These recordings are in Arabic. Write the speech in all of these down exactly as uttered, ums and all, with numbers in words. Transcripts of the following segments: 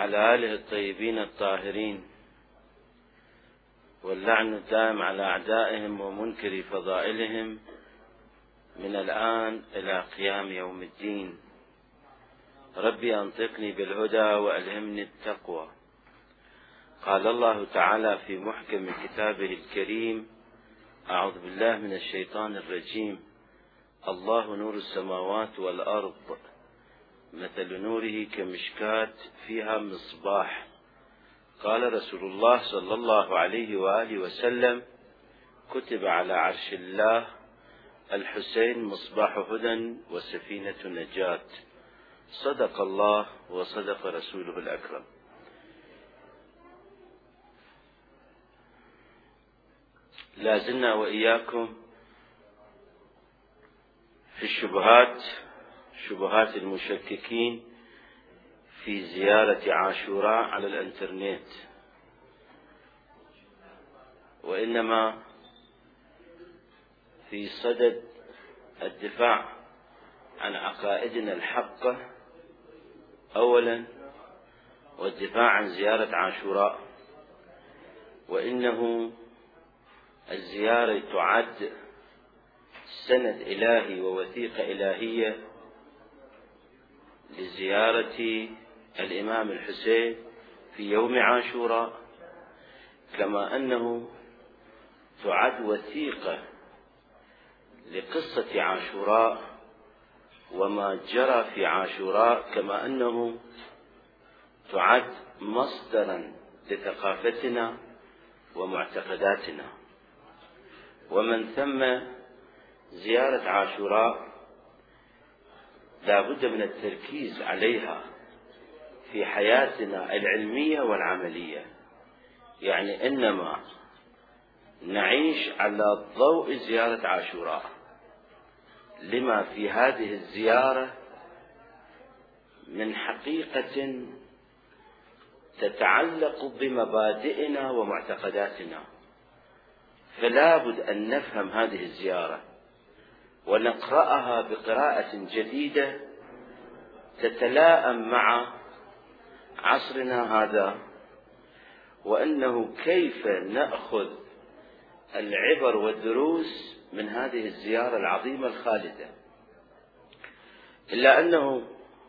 وعلى آله الطيبين الطاهرين، واللعن الدائم على أعدائهم ومنكر فضائلهم من الآن إلى قيام يوم الدين. ربي أنطقني بالهدى وألهمني التقوى. قال الله تعالى في محكم كتابه الكريم: أعوذ بالله من الشيطان الرجيم. الله نور السماوات والأرض، مثل نوره كمشكاة فيها مصباح. قال رسول الله صلى الله عليه وآله وسلم: كتب على عرش الله الحسين مصباح هدى وسفينة نجاة. صدق الله وصدق رسوله الأكرم. لازلنا وإياكم في الشبهات، شبهات المشككين في زيارة عاشوراء على الانترنت، وإنما في صدد الدفاع عن عقائدنا الحقة أولا، والدفاع عن زيارة عاشوراء. وإنه الزيارة تعد سند إلهي ووثيقة إلهية لزيارة الإمام الحسين في يوم عاشوراء، كما أنه تعد وثيقة لقصة عاشوراء وما جرى في عاشوراء، كما أنه تعد مصدرا لثقافتنا ومعتقداتنا. ومن ثم زيارة عاشوراء لا بد من التركيز عليها في حياتنا العلمية والعملية، يعني إنما نعيش على ضوء زيارة عاشوراء لما في هذه الزيارة من حقيقة تتعلق بمبادئنا ومعتقداتنا. فلا بد أن نفهم هذه الزيارة ونقرأها بقراءة جديدة تتلائم مع عصرنا هذا، وأنه كيف نأخذ العبر والدروس من هذه الزيارة العظيمة الخالدة. إلا أنه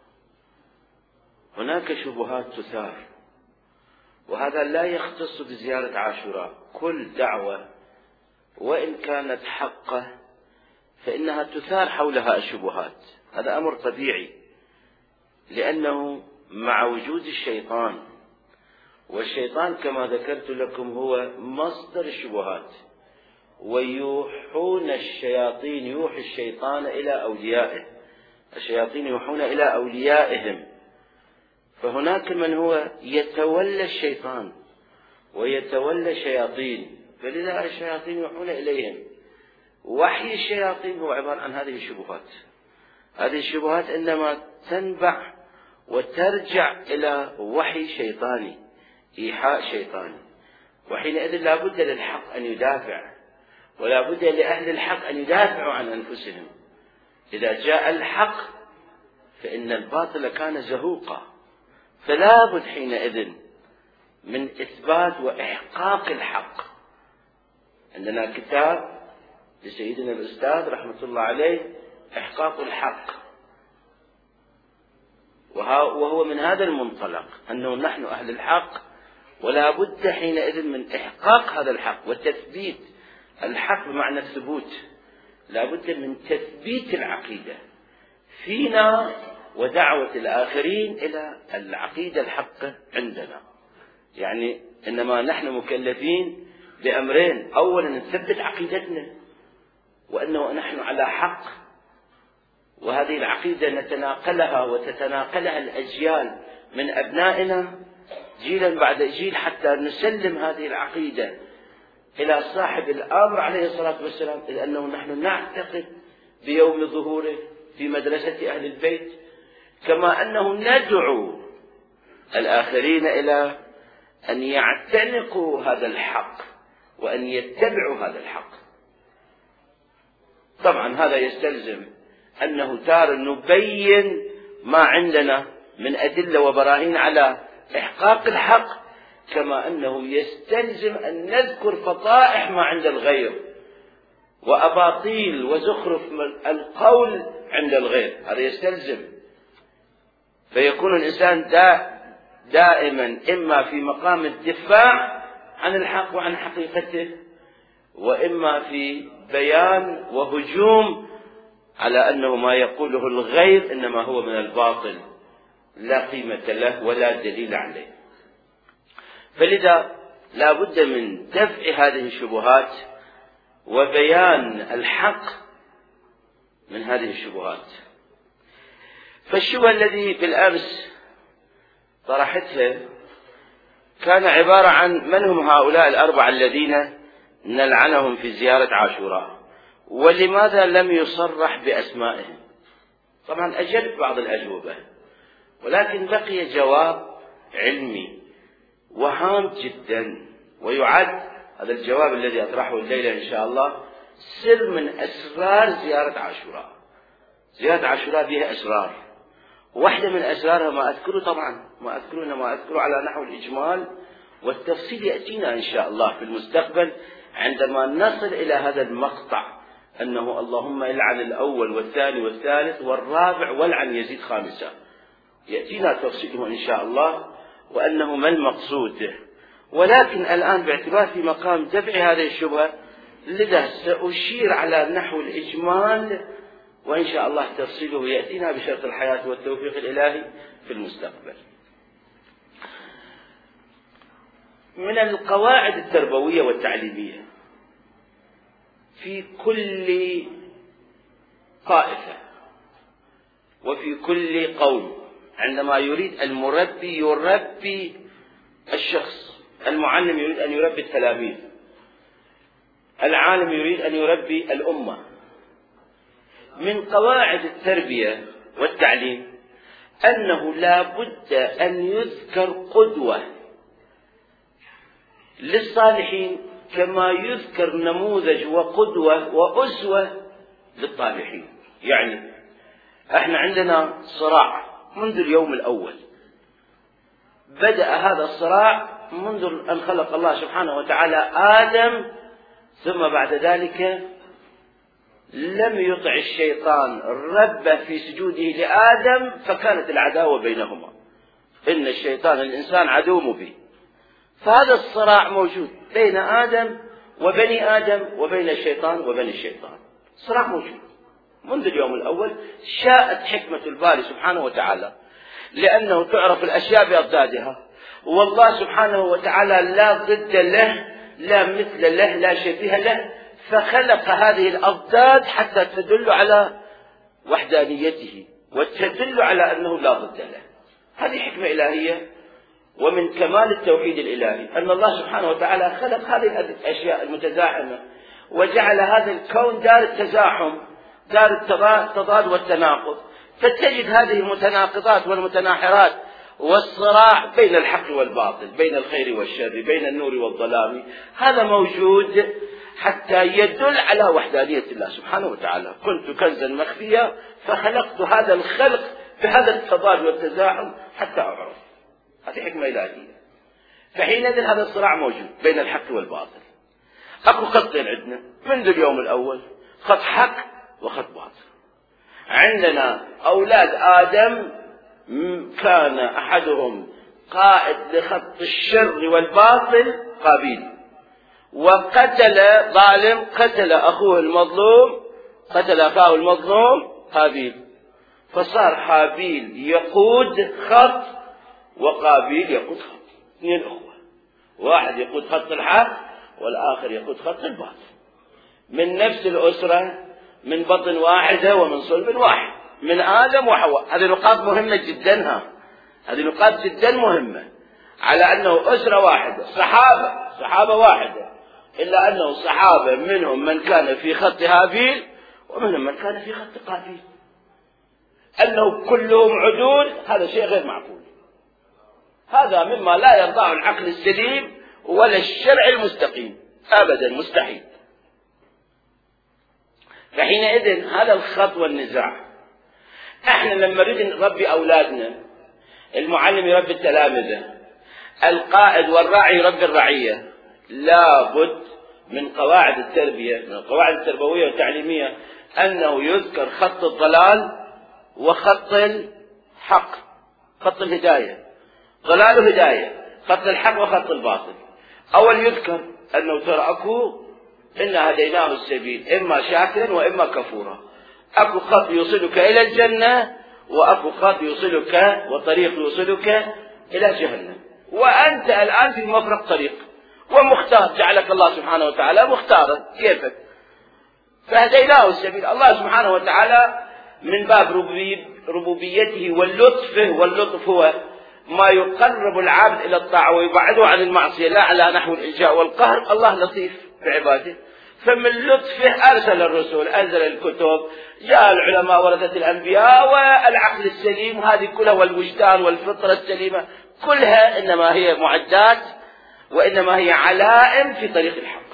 هناك شبهات تثار، وهذا لا يختص بزيارة عاشوراء. كل دعوة وإن كانت حقة فإنها تثار حولها الشبهات، هذا أمر طبيعي، لأنه مع وجود الشيطان، والشيطان كما ذكرت لكم هو مصدر الشبهات، ويوحون الشياطين يوحي الشيطان إلى أوليائه، الشياطين يوحون إلى أوليائهم. فهناك من هو يتولى الشيطان ويتولى الشياطين، فلذا الشياطين يوحون إليهم. وحي الشياطين هو عبارة عن هذه الشبهات. هذه الشبهات إنما تنبع وترجع إلى وحي شيطاني، إيحاء شيطاني، وحينئذ لا بد للحق أن يدافع، ولا بد لأهل الحق أن يدافعوا عن أنفسهم. إذا جاء الحق فإن الباطل كان زهوقا، فلا بد حينئذ من إثبات وإحقاق الحق. عندنا كتاب لسيدنا الأستاذ رحمة الله عليه إحقاق الحق، وهو من هذا المنطلق أنه نحن أهل الحق، ولا بد حينئذ من إحقاق هذا الحق وتثبيت الحق بمعنى الثبوت. لا بد من تثبيت العقيدة فينا ودعوة الآخرين إلى العقيدة الحقة عندنا. يعني إنما نحن مكلفين بأمرين: أولا نثبت عقيدتنا وأنه نحن على حق، وهذه العقيدة نتناقلها وتتناقلها الأجيال من أبنائنا جيلا بعد جيل، حتى نسلم هذه العقيدة إلى صاحب الأمر عليه الصلاة والسلام، لأنه نحن نعتقد بيوم ظهوره في مدرسة أهل البيت، كما أنه ندعو الآخرين إلى أن يعتنقوا هذا الحق وأن يتبعوا هذا الحق. طبعا هذا يستلزم أنه تارة نبين ما عندنا من أدلة وبراهين على إحقاق الحق، كما أنه يستلزم أن نذكر فضائح ما عند الغير وأباطيل وزخرف القول عند الغير، هذا يستلزم. فيكون الإنسان دا دائما إما في مقام الدفاع عن الحق وعن حقيقته، وإما في بيان وهجوم على أنه ما يقوله الغير إنما هو من الباطل لا قيمة له ولا دليل عليه. فلذا لا بد من دفع هذه الشبهات وبيان الحق من هذه الشبهات. فالشبهة الذي بالأمس طرحتها كان عبارة عن من هم هؤلاء الأربعة الذين نلعنهم في زيارة عاشوراء، ولماذا لم يصرح بأسمائهم؟ طبعا أجلت بعض الأجوبة، ولكن بقي جواب علمي وهام جدا، ويعد هذا الجواب الذي أطرحه الليلة إن شاء الله سر من أسرار زيارة عاشوراء. زيارة عاشوراء بها أسرار، واحدة من أسرارها ما أذكره، طبعا ما أذكره ما أذكره على نحو الإجمال، والتفصيل يأتينا إن شاء الله في المستقبل عندما نصل إلى هذا المقطع، أنه اللهم العن الأول والثاني والثالث والرابع والعن يزيد خامسا، يأتينا تفصيله إن شاء الله وأنه ما المقصود. ولكن الآن باعتبار في مقام دفع هذه الشبهة، لذا سأشير على نحو الإجمال، وإن شاء الله تفصيله يأتينا بشرط الحياة والتوفيق الإلهي في المستقبل. من القواعد التربوية والتعليمية في كل طائفة وفي كل قوم، عندما يريد المربي يربي الشخص، المعلم يريد أن يربي التلاميذ، العالم يريد أن يربي الأمة، من قواعد التربية والتعليم أنه لا بد أن يذكر قدوة للصالحين كما يذكر نموذج وقدوة وأسوة للطالحين. يعني احنا عندنا صراع منذ اليوم الأول، بدأ هذا الصراع منذ أن خلق الله سبحانه وتعالى آدم، ثم بعد ذلك لم يطع الشيطان ربه في سجوده لآدم، فكانت العداوة بينهما، إن الشيطان الإنسان عدو مبين. فهذا الصراع موجود بين آدم وبني آدم وبين الشيطان وبني الشيطان، صراع موجود منذ اليوم الأول. شاءت حكمة الباري سبحانه وتعالى لأنه تعرف الأشياء بأضدادها، والله سبحانه وتعالى لا ضد له لا مثل له لا شبيه له، فخلق هذه الأضداد حتى تدل على وحدانيته وتدل على أنه لا ضد له. هذه حكمة إلهية، ومن كمال التوحيد الإلهي أن الله سبحانه وتعالى خلق هذه الأشياء المتزاحمة وجعل هذا الكون دار التزاحم، دار التضاد والتناقض، فتجد هذه المتناقضات والمتناحرات والصراع بين الحق والباطل، بين الخير والشر، بين النور والظلام، هذا موجود حتى يدل على وحدانية الله سبحانه وتعالى. كنت كنزا مخفيا فخلقت هذا الخلق بهذا التضاد والتزاحم حتى أعرف. هذه حكمة إلهية. فحينئذ هذا الصراع موجود بين الحق والباطل. أكو خطين عندنا منذ اليوم الأول، خط حق وخط باطل. عندنا أولاد آدم كان أحدهم قائد لخط الشر والباطل قابيل، وقتل ظالم، قتل أخوه المظلوم، قتل أخاه المظلوم قابيل، فصار حابيل يقود خط وقابيل يقود خط، اثنين أخوة، واحد يقود خط الحق والآخر يقود خط الباطل، من نفس الأسرة، من بطن واحدة ومن صلب واحد، من آدم وحواء. هذه نقاط مهمة جدا، ها هذه نقاط جدا مهمة، على أنه أسرة واحدة، صحابة صحابة واحدة، إلا أنه صحابة منهم من كان في خط هابيل ومنهم من كان في خط قابيل. أنه كلهم عدول هذا شيء غير معقول، هذا مما لا يرضاه العقل السليم ولا الشرع المستقيم أبدا، مستحيل. فحينئذ هذا الخط والنزاع، احنا لما نريد نربي أولادنا المعلم يربي التلامذة، القائد والراعي يربي الرعية. لا بد من قواعد التربية، من القواعد التربوية والتعليمية، أنه يذكر خط الضلال وخط الحق، خط الهداية، ضلال هداية، خط الحق وخط الباطل. أول يذكر أنه ترى أكو إنا هديناه السبيل إما شاكرا وإما كفورا، أكو خط يوصلك إلى الجنة وأكو خط يوصلك وطريق يوصلك إلى جهنم، وأنت الآن في مفرق طريق ومختار، جعلك الله سبحانه وتعالى مختارا كيفك، فهديناه السبيل. الله سبحانه وتعالى من باب ربوبيته واللطف، واللطف هو ما يقرب العبد إلى الطاعة ويبعده عن المعصية، لا على نحو الإلجاء والقهر. الله لطيف بعباده، فمن لطفه أرسل الرسل، أنزل الكتب، جاء العلماء ورثة الأنبياء، والعقل السليم هذه كلها والوجدان والفطرة السليمة كلها إنما هي معدات وإنما هي علائم في طريق الحق.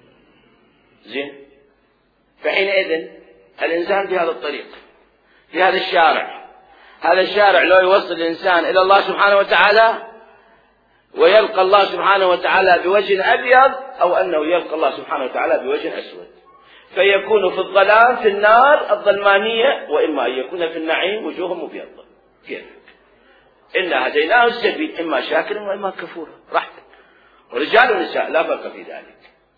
زين، فحينئذ الإنسان في هذا الطريق، في هذا الشارع، هذا الشارع لو يوصل الإنسان إلى الله سبحانه وتعالى ويلقى الله سبحانه وتعالى بوجه أبيض، أو أنه يلقى الله سبحانه وتعالى بوجه أسود، فيكون في الظلام في النار الظلمانية، وإما أن يكون في النعيم وجوه مبيضة. كيف؟ إنا هديناه السبيل إما شاكرا وإما كفورا، راحتك. ورجال ونساء لا فرق في ذلك.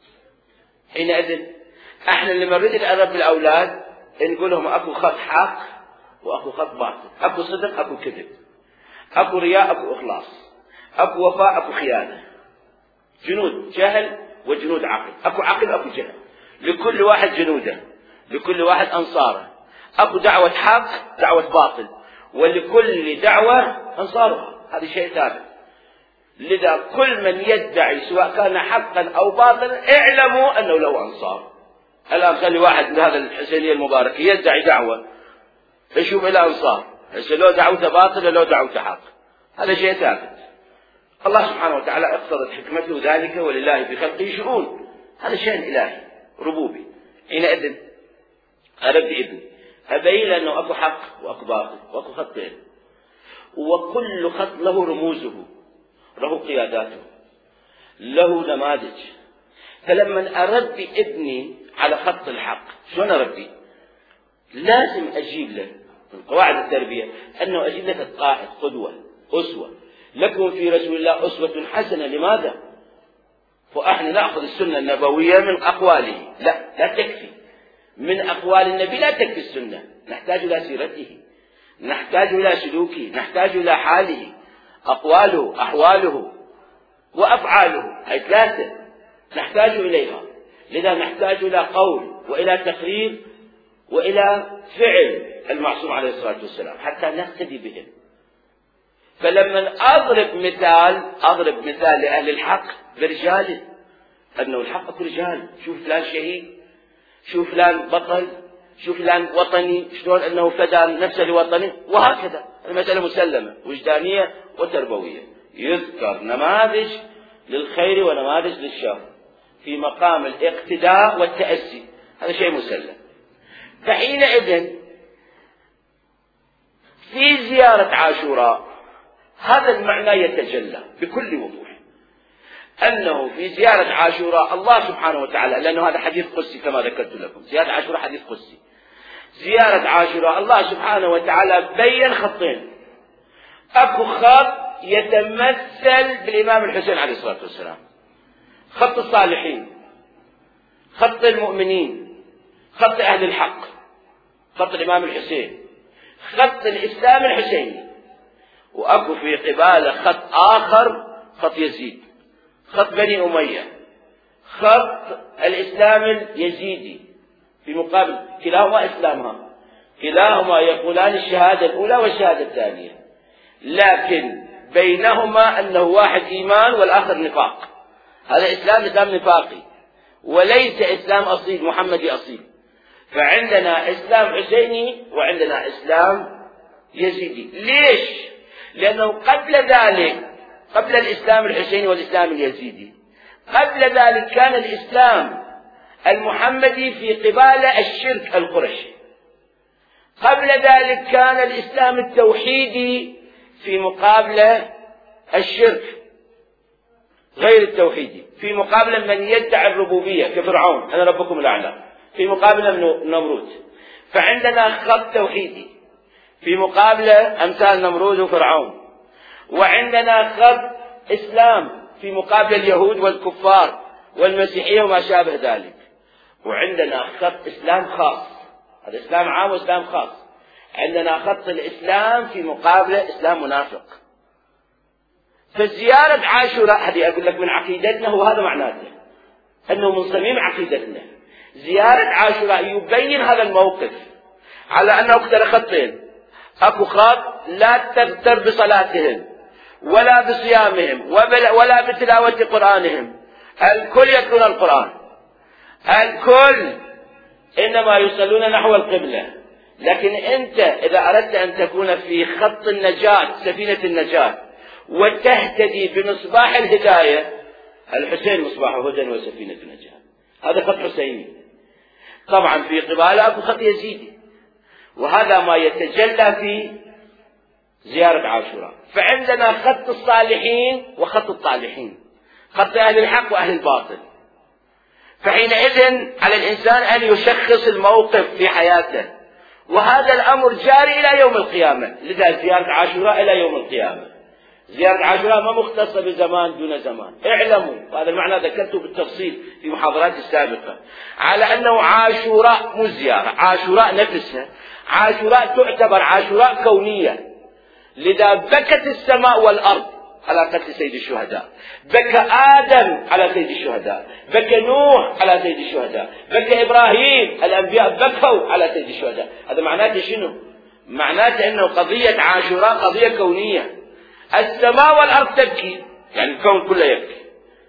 حينئذ احنا اللي نريد نقرب بالأولاد نقول لهم أكو خط حق وأكو خط باطل، أكو صدق أكو كذب، أكو رياء أكو إخلاص، أكو وفاء أكو خيانة، جنود جهل وجنود عقل، أكو عقل أكو جهل، لكل واحد جنوده، لكل واحد أنصاره، أكو دعوة حق دعوة باطل، ولكل دعوة أنصارها، هذا شيء ثابت. لذا كل من يدعي سواء كان حقا أو باطلا اعلموا أنه له أنصار. الآن خلي واحد من هذا الحسينية المبارك يدعي دعوة، فشوف إلى أنصار، هسه لو دعوته باطل لو دعوته حق، هذا شيء ثابت. الله سبحانه وتعالى اقتضت حكمته ذلك، ولله في خلقه شؤون، هذا شيء إلهي ربوبي. حينئذ أربي ابني أبين له أنه أكو حق وأكو باطل وأكو خطين، وكل خط له رموزه، له قياداته، له نماذج. فلما أربي ابني على خط الحق شلون أربي؟ لازم أجيب له من قواعد التربية أنه أجيب لك القائد قدوة أسوة. لكم في رسول الله أسوة حسنة. لماذا؟ فإحنا نأخذ السنة النبوية من أقواله، لا لا تكفي من أقوال النبي، لا تكفي السنة، نحتاج إلى سيرته، نحتاج إلى سلوكه، نحتاج إلى حاله، أقواله أحواله وأفعاله، هي ثلاثة نحتاج إليها. لذا نحتاج إلى قول وإلى تقرير وإلى فعل المعصوم عليه الصلاة والسلام حتى نقتدي بهم. فلما أضرب مثال أضرب مثال لأهل الحق برجاله، أنه الحق أكو رجال، شوف فلان شهيد، شوف فلان بطل، شوف فلان وطني، شلون أنه فدى نفسه لوطنه، وهكذا. المسألة مسلمة وجدانية وتربوية، يذكر نماذج للخير ونماذج للشر في مقام الاقتداء والتأسي، هذا شيء مسلم. فحينئذ في زيارة عاشوراء هذا المعنى يتجلى بكل وضوح، أنه في زيارة عاشوراء الله سبحانه وتعالى، لأنه هذا حديث قدسي كما ذكرت لكم، زيارة عاشوراء حديث قدسي، زيارة عاشوراء الله سبحانه وتعالى بين خطين. أكو خط يتمثل بالإمام الحسين عليه الصلاة والسلام، خط الصالحين، خط المؤمنين، خط أهل الحق، خط الإمام الحسين، خط الإسلام الحسيني. وأكو في قباله خط آخر، خط يزيد، خط بني أمية، خط الإسلام اليزيدي، في مقابل كلاهما إسلامها، كلاهما يقولان الشهادة الأولى والشهادة الثانية، لكن بينهما أنه واحد إيمان والآخر نفاق. هذا إسلام إسلام نفاقي وليس إسلام أصيل محمدي أصيل. فعندنا إسلام حسيني وعندنا إسلام يزيدي. ليش؟ لأنه قبل ذلك، قبل الإسلام الحسيني والإسلام اليزيدي، قبل ذلك كان الإسلام المحمدي في قبال الشرك القرشي، قبل ذلك كان الإسلام التوحيدي في مقابلة الشرك غير التوحيدي، في مقابلة من يدعي الربوبية كفرعون أنا ربكم الأعلى، في مقابلة نمرود. فعندنا خط توحيدي في مقابلة أمثال نمرود وفرعون، وعندنا خط إسلام في مقابل اليهود والكفار والمسيحية وما شابه ذلك، وعندنا خط إسلام خاص. هذا إسلام عام وإسلام خاص. عندنا خط الإسلام في مقابلة إسلام منافق. فزيارة عاشوراء هذه أقول لك من عقيدتنا، وهذا معناته أنه من صميم عقيدتنا. زيارة عاشوراء يبين هذا الموقف على أنه اختار خطين. أكو خط لا تغتر بصلاتهم ولا بصيامهم ولا بتلاوة قرآنهم، الكل يتلون القرآن، الكل إنما يصلون نحو القبلة. لكن أنت إذا أردت أن تكون في خط النجاة سفينة النجاة وتهتدي بمصباح الهداية، الحسين مصباح هدى وسفينة النجاة، هذا خط حسيني. طبعا في قبالة أكو خط يزيدي، وهذا ما يتجلى في زيارة عاشوراء. فعندنا خط الصالحين وخط الطالحين، خط أهل الحق وأهل الباطل. فحينئذ على الإنسان أن يشخص الموقف في حياته، وهذا الأمر جاري إلى يوم القيامة. لذا زيارة عاشوراء إلى يوم القيامة. زيارة عاشوراء ما مختصة بزمان دون زمان. اعلموا، وهذا المعنى ذكرته بالتفصيل في محاضرات السابقة، على أنه عاشوراء مو زيارة، عاشوراء نفسها. عاشوراء تعتبر عاشوراء كونية. لذا بكت السماء والأرض على قتل سيد الشهداء، بكى آدم على سيد الشهداء، بكى نوح على سيد الشهداء، بكى إبراهيم، الأنبياء بكوا على سيد الشهداء. هذا معناته شنو؟ معناته أنه قضية عاشوراء قضية كونية. السماء والأرض تبكي، يعني الكون كله يبكي.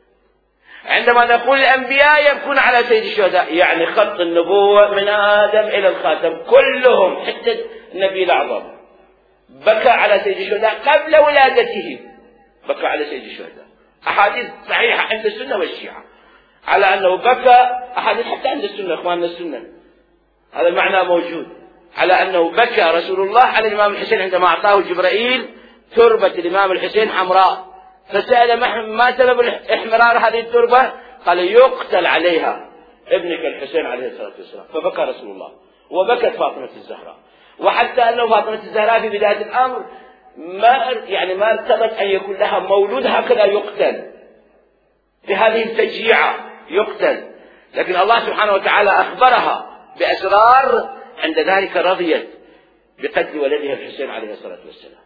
عندما نقول الأنبياء يبكون على سيد الشهداء، يعني خط النبوة من آدم إلى الخاتم كلهم حتى النبي الأعظم بكى على سيد الشهداء قبل ولادته، بكى على سيد الشهداء. أحاديث صحيحة عند السنة والشيعة على أنه بكى، أحاديث حتى عند السنة إخواننا السنة، هذا المعنى موجود على أنه بكى رسول الله على الإمام الحسين عندما أعطاه جبرائيل تربة الإمام الحسين حمراء، فسأل ما سبب احمرار هذه التربة؟ قال يقتل عليها ابنك الحسين عليه الصلاة والسلام. فبكى رسول الله، وبكت فاطمة الزهراء. وحتى أنه فاطمة الزهراء في بداية الأمر ما يعني ما ارتبط أن يكون لها مولود هكذا يقتل بهذه الفجيعة يقتل، لكن الله سبحانه وتعالى أخبرها بأسرار، عند ذلك رضيت بقتل ولدها الحسين عليه الصلاة والسلام.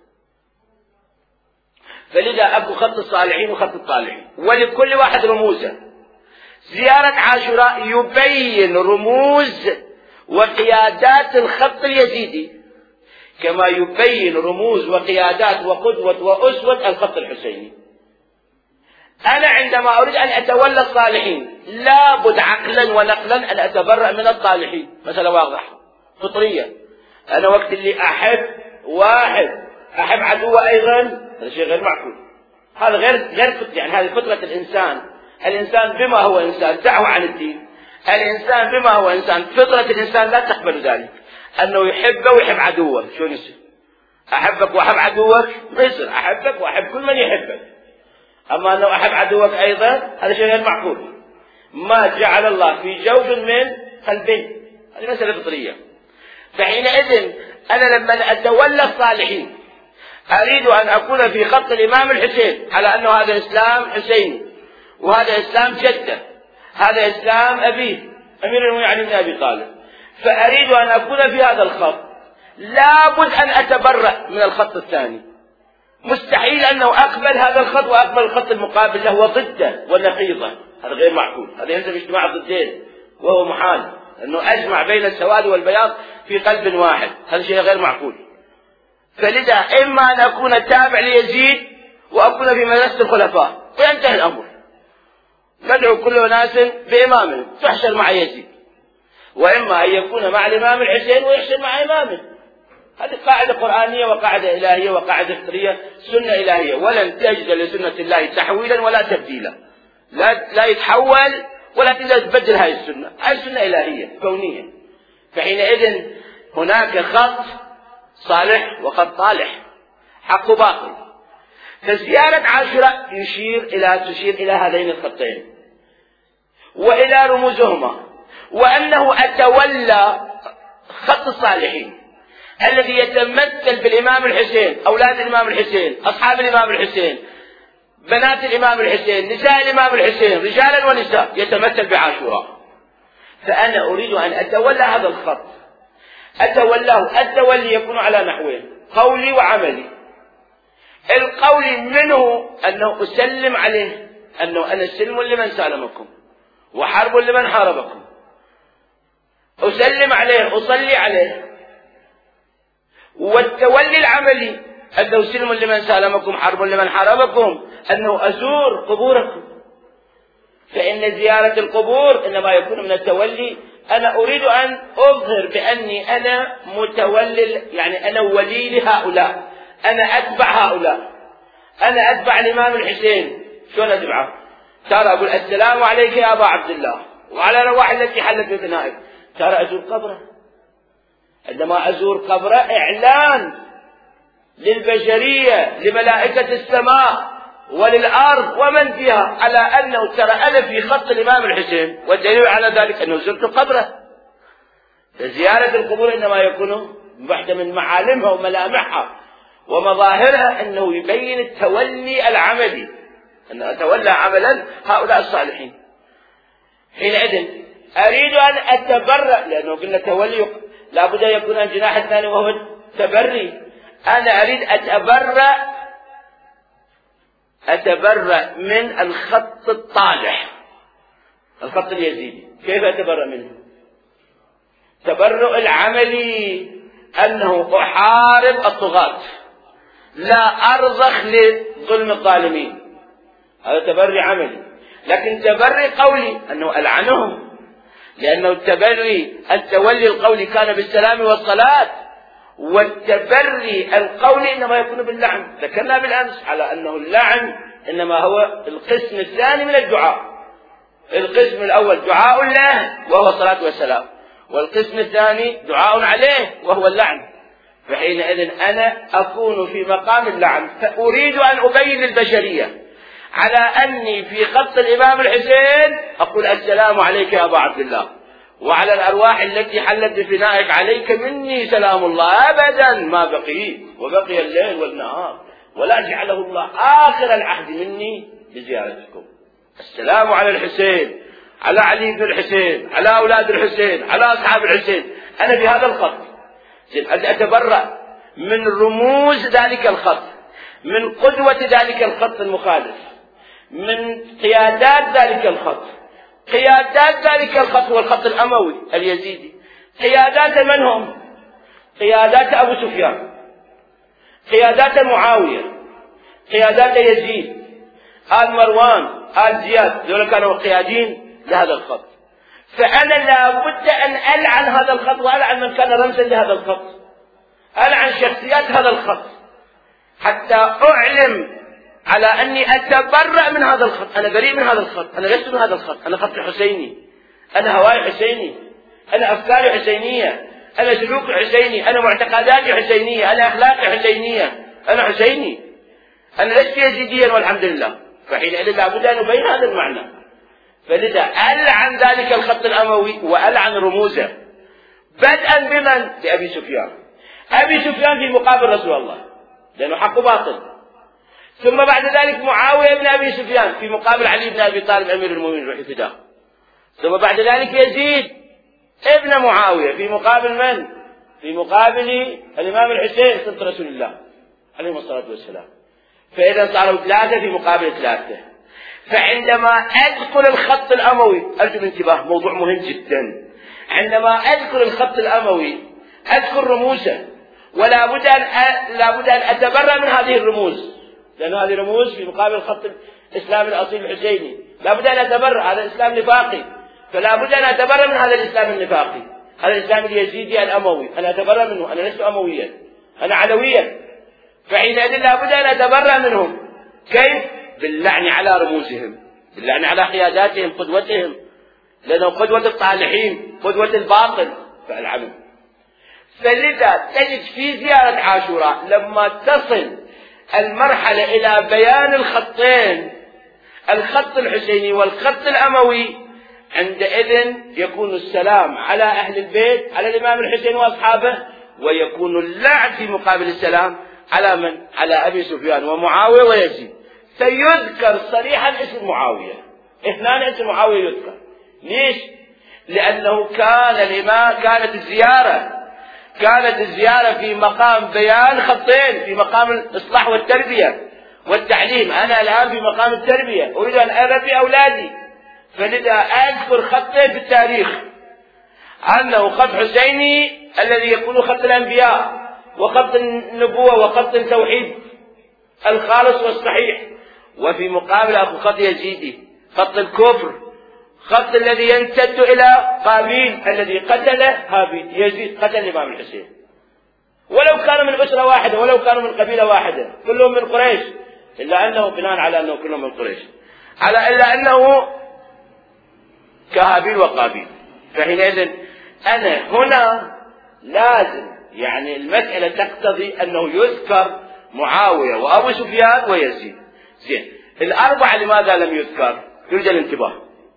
فلذا أكو خط الصالحين وخط الطالحين، ولكل واحد رموزه. زيارة عاشوراء يبين رموز وقيادات الخط اليزيدي، كما يبين رموز وقيادات وقدوة وأسوة الخط الحسيني. أنا عندما أريد أن أتولى الصالحين لابد عقلا ونقلا أن أتبرأ من الطالحين، مسألة واضحة فطرية. أنا وقت اللي أحب واحد أحب عدوه أيضا، هذا شيء غير معقول، هذا غير غير يعني هذه فطرة الإنسان. الإنسان بما هو إنسان، دعوة عن الدين، الإنسان بما هو إنسان، فطرة الإنسان لا تقبل ذلك، أنه يحبه ويحب عدوه. شو يصير؟ أحبك وأحب عدوك؟ ما يصير. أحبك وأحب كل من يحبك، أما أنه أحب عدوك أيضا هذا شيء غير معقول. ما جعل الله في جوف من قلبين، هذه مسألة فطرية. فحينئذ أنا لما أتولى الصالحين أريد أن أكون في خط الإمام الحسين، على أنه هذا إسلام حسيني، وهذا إسلام جده، هذا إسلام أبيه أمير المؤمنين علي بن أبي طالب. فأريد أن أكون في هذا الخط، لابد أن أتبرأ من الخط الثاني. مستحيل أنه أقبل هذا الخط وأقبل الخط المقابل له وضده ونقيضه، هذا غير معقول. هذا يلزم اجتماع الضدين، وهو محال أنه أجمع بين السواد والبياض في قلب واحد، هذا شيء غير معقول. فلذا إما أن أكون تابع ليزيد وأكون في مدرسة الخلفاء وينتهي الأمر، ندعو كل ناس بإمامه تحشر مع يزيد، وإما أن يكون مع الإمام الحسين ويحشر مع إمامه. هذه قاعدة قرآنية وقاعدة إلهية وقاعدة فطرية، سنة إلهية، ولن تجد لسنة الله تحويلا ولا تبديلا، لا لا يتحول ولا تقدر تبدل هذه السنة، هذه سنة إلهية كونية. فحينئذ هناك خط صالح وخط طالح. حق باطل. فزيارة عاشوراء يشير إلى تشير إلى هذين الخطين وإلى رموزهما، وأنه أتولى خط الصالحين الذي يتمثل بالإمام الحسين، أولاد الإمام الحسين، أصحاب الإمام الحسين، بنات الإمام الحسين، نساء الإمام الحسين، رجالا ونساء، يتمثل بعاشوراء. فأنا أريد أن أتولى هذا الخط، أتولاه. التولي يكون على نحوين: قولي وعملي. القول منه أنه أسلم عليه، أنه أنا سلم لمن سالمكم وحرب لمن حاربكم، أسلم عليه، أصلي عليه. والتولي العملي أنه سلم لمن سالمكم حرب لمن حاربكم، أنه أزور قبوركم. فإن زيارة القبور إنما يكون من التولي. أنا أريد أن أظهر بأني أنا متولي، يعني أنا ولي لهؤلاء، أنا أتبع هؤلاء، أنا أتبع الإمام الحسين. شلون أتبعه؟ ترى أقول السلام عليك يا أبا عبد الله وعلى الأرواح التي حلت بفنائك. ترى أزور قبره. عندما أزور قبره إعلان للبشرية، لملائكة السماء وللأرض ومن فيها، على أنه ترى أنا في خط الإمام الحسين، والدليل على ذلك أنه زرت قبره. فزيارة القبور إنما يكون واحدة من معالمها وملامحها ومظاهرها أنه يبين التولي العملي، أن أتولى عملا هؤلاء الصالحين. حينئذ أريد أن أتبرأ، لأنه قلنا التولي لابد أن يكون الجناح الثاني وهو التبري. أنا أريد أتبرأ أتبرأ من الخط الطالح، الخط اليزيدي. كيف أتبرأ منه؟ تبرؤ العملي أنه أحارب الطغاة، لا أرضخ لظلم الظالمين، هذا تبري عملي. لكن تبري قولي أنه ألعنهم، لأنه التبري التولي القولي كان بالسلام والصلاة، والتبري القولي إنما يكون باللعن. ذكرنا بالأمس على أنه اللعن إنما هو القسم الثاني من الدعاء. القسم الأول دعاء له وهو الصلاة والسلام، والقسم الثاني دعاء عليه وهو اللعن. فحينئذ أنا أكون في مقام اللعن، فأريد أن أبين للبشرية على أني في خط الإمام الحسين أقول السلام عليك يا أبا عبد الله وعلى الأرواح التي حلت بفنائك، عليك مني سلام الله أبدا ما بقيت، وبقي الليل والنهار، ولا جعله الله آخر العهد مني بزيارتكم. السلام على الحسين، على علي بن الحسين، على أولاد الحسين، على أصحاب الحسين. أنا في هذا الخط أتبرأ من رموز ذلك الخط، من قدوة ذلك الخط المخالف، من قيادات ذلك الخط. قيادات ذلك الخط هو الخط الأموي اليزيدي. قيادات من هم؟ قيادات أبو سفيان، قيادات معاوية، قيادات يزيد، آل مروان، آل زياد، دول كانوا قيادين لهذا الخط. فأنا لابد أن ألعن هذا الخط، وألعن من كان رمزا لهذا الخط، ألعن شخصيات هذا الخط، حتى أعلم على أني أتبرأ من هذا الخط. أنا بريء من هذا الخط، أنا لست من هذا الخط، أنا خط الحسيني، أنا هواي حسيني، أنا أفكاري حسينية، أنا سلوكي حسيني، أنا معتقداتي حسينية، أنا أخلاقي حسينية، أنا حسيني، أنا لست يزيديا والحمد لله. فحينئذ لابد أن أبين هذا المعنى. فلذا ألعن ذلك الخط الأموي وألعن رموزه، بدءا بمن؟ بأبي سفيان. أبي سفيان في مقابل رسول الله لأنه حق باطل، ثم بعد ذلك معاوية بن أبي سفيان في مقابل علي بن أبي طالب أمير المؤمنين روح فداه، ثم بعد ذلك يزيد ابن معاوية في مقابل من؟ في مقابل الإمام الحسين سلطة رسول الله عليه الصلاة والسلام. فإذا صاروا ثلاثة في مقابل ثلاثة. فعندما أدخل الخط الأموي، أرجو الانتباه، موضوع مهم جدا. عندما أدخل الخط الأموي أذكر رموزه، ولا بد أن لا بد أن أتبرأ من هذه الرموز، لأن هذه الرموز في مقابل خط الإسلام الأصيل الحسيني. لا بد أن أتبرأ، هذا الإسلام نفاقي، فلا بد أن أتبرأ من هذا الإسلام النفاقي، هذا الإسلام اليزيدي الأموي. أنا أتبرأ منه، أنا لست أمويا، أنا علويا. فحينئذ لا بد أن أتبرأ منهم. كيف؟ باللعن على رموزهم، باللعن على قياداتهم، قدوتهم، لأنه قدوة الطالحين، قدوة الباطل، فالعنهم. فلذا تجد في زيارة عاشوراء لما تصل المرحلة إلى بيان الخطين، الخط الحسيني والخط الأموي، عندئذ يكون السلام على أهل البيت، على الإمام الحسين وأصحابه، ويكون اللعب في مقابل السلام على من؟ على أبي سفيان ومعاوية ويزيد. فيذكر صريحا اسم معاوية، اثنان اسم معاوية يذكر. ليش؟ لأنه كان لما كانت الزيارة كانت الزيارة في مقام بيان خطين، في مقام الإصلاح والتربية والتعليم. أنا الآن في مقام التربية، أريد أن أربي أولادي، فلذا أذكر خطين في التاريخ، أنه خط حسيني الذي يكون خط الأنبياء وخط النبوة وخط التوحيد الخالص والصحيح، وفي مقابل أخو خط يزيدي، خط الكفر، خط الذي يمتد إلى قابيل الذي قتل هابيل. يزيد قتل الإمام الحسين، ولو كانوا من أسرة واحدة، ولو كانوا من قبيلة واحدة، كلهم من قريش، إلا أنه بناء على أنه كلهم من قريش، على إلا أنه كهابيل وقابيل. فحينئذ أنا هنا لازم، يعني المسألة تقتضي أنه يذكر معاوية وأبو سفيان ويزيد. زين، الأربعة لماذا لم يذكر؟ يرجى الانتباه.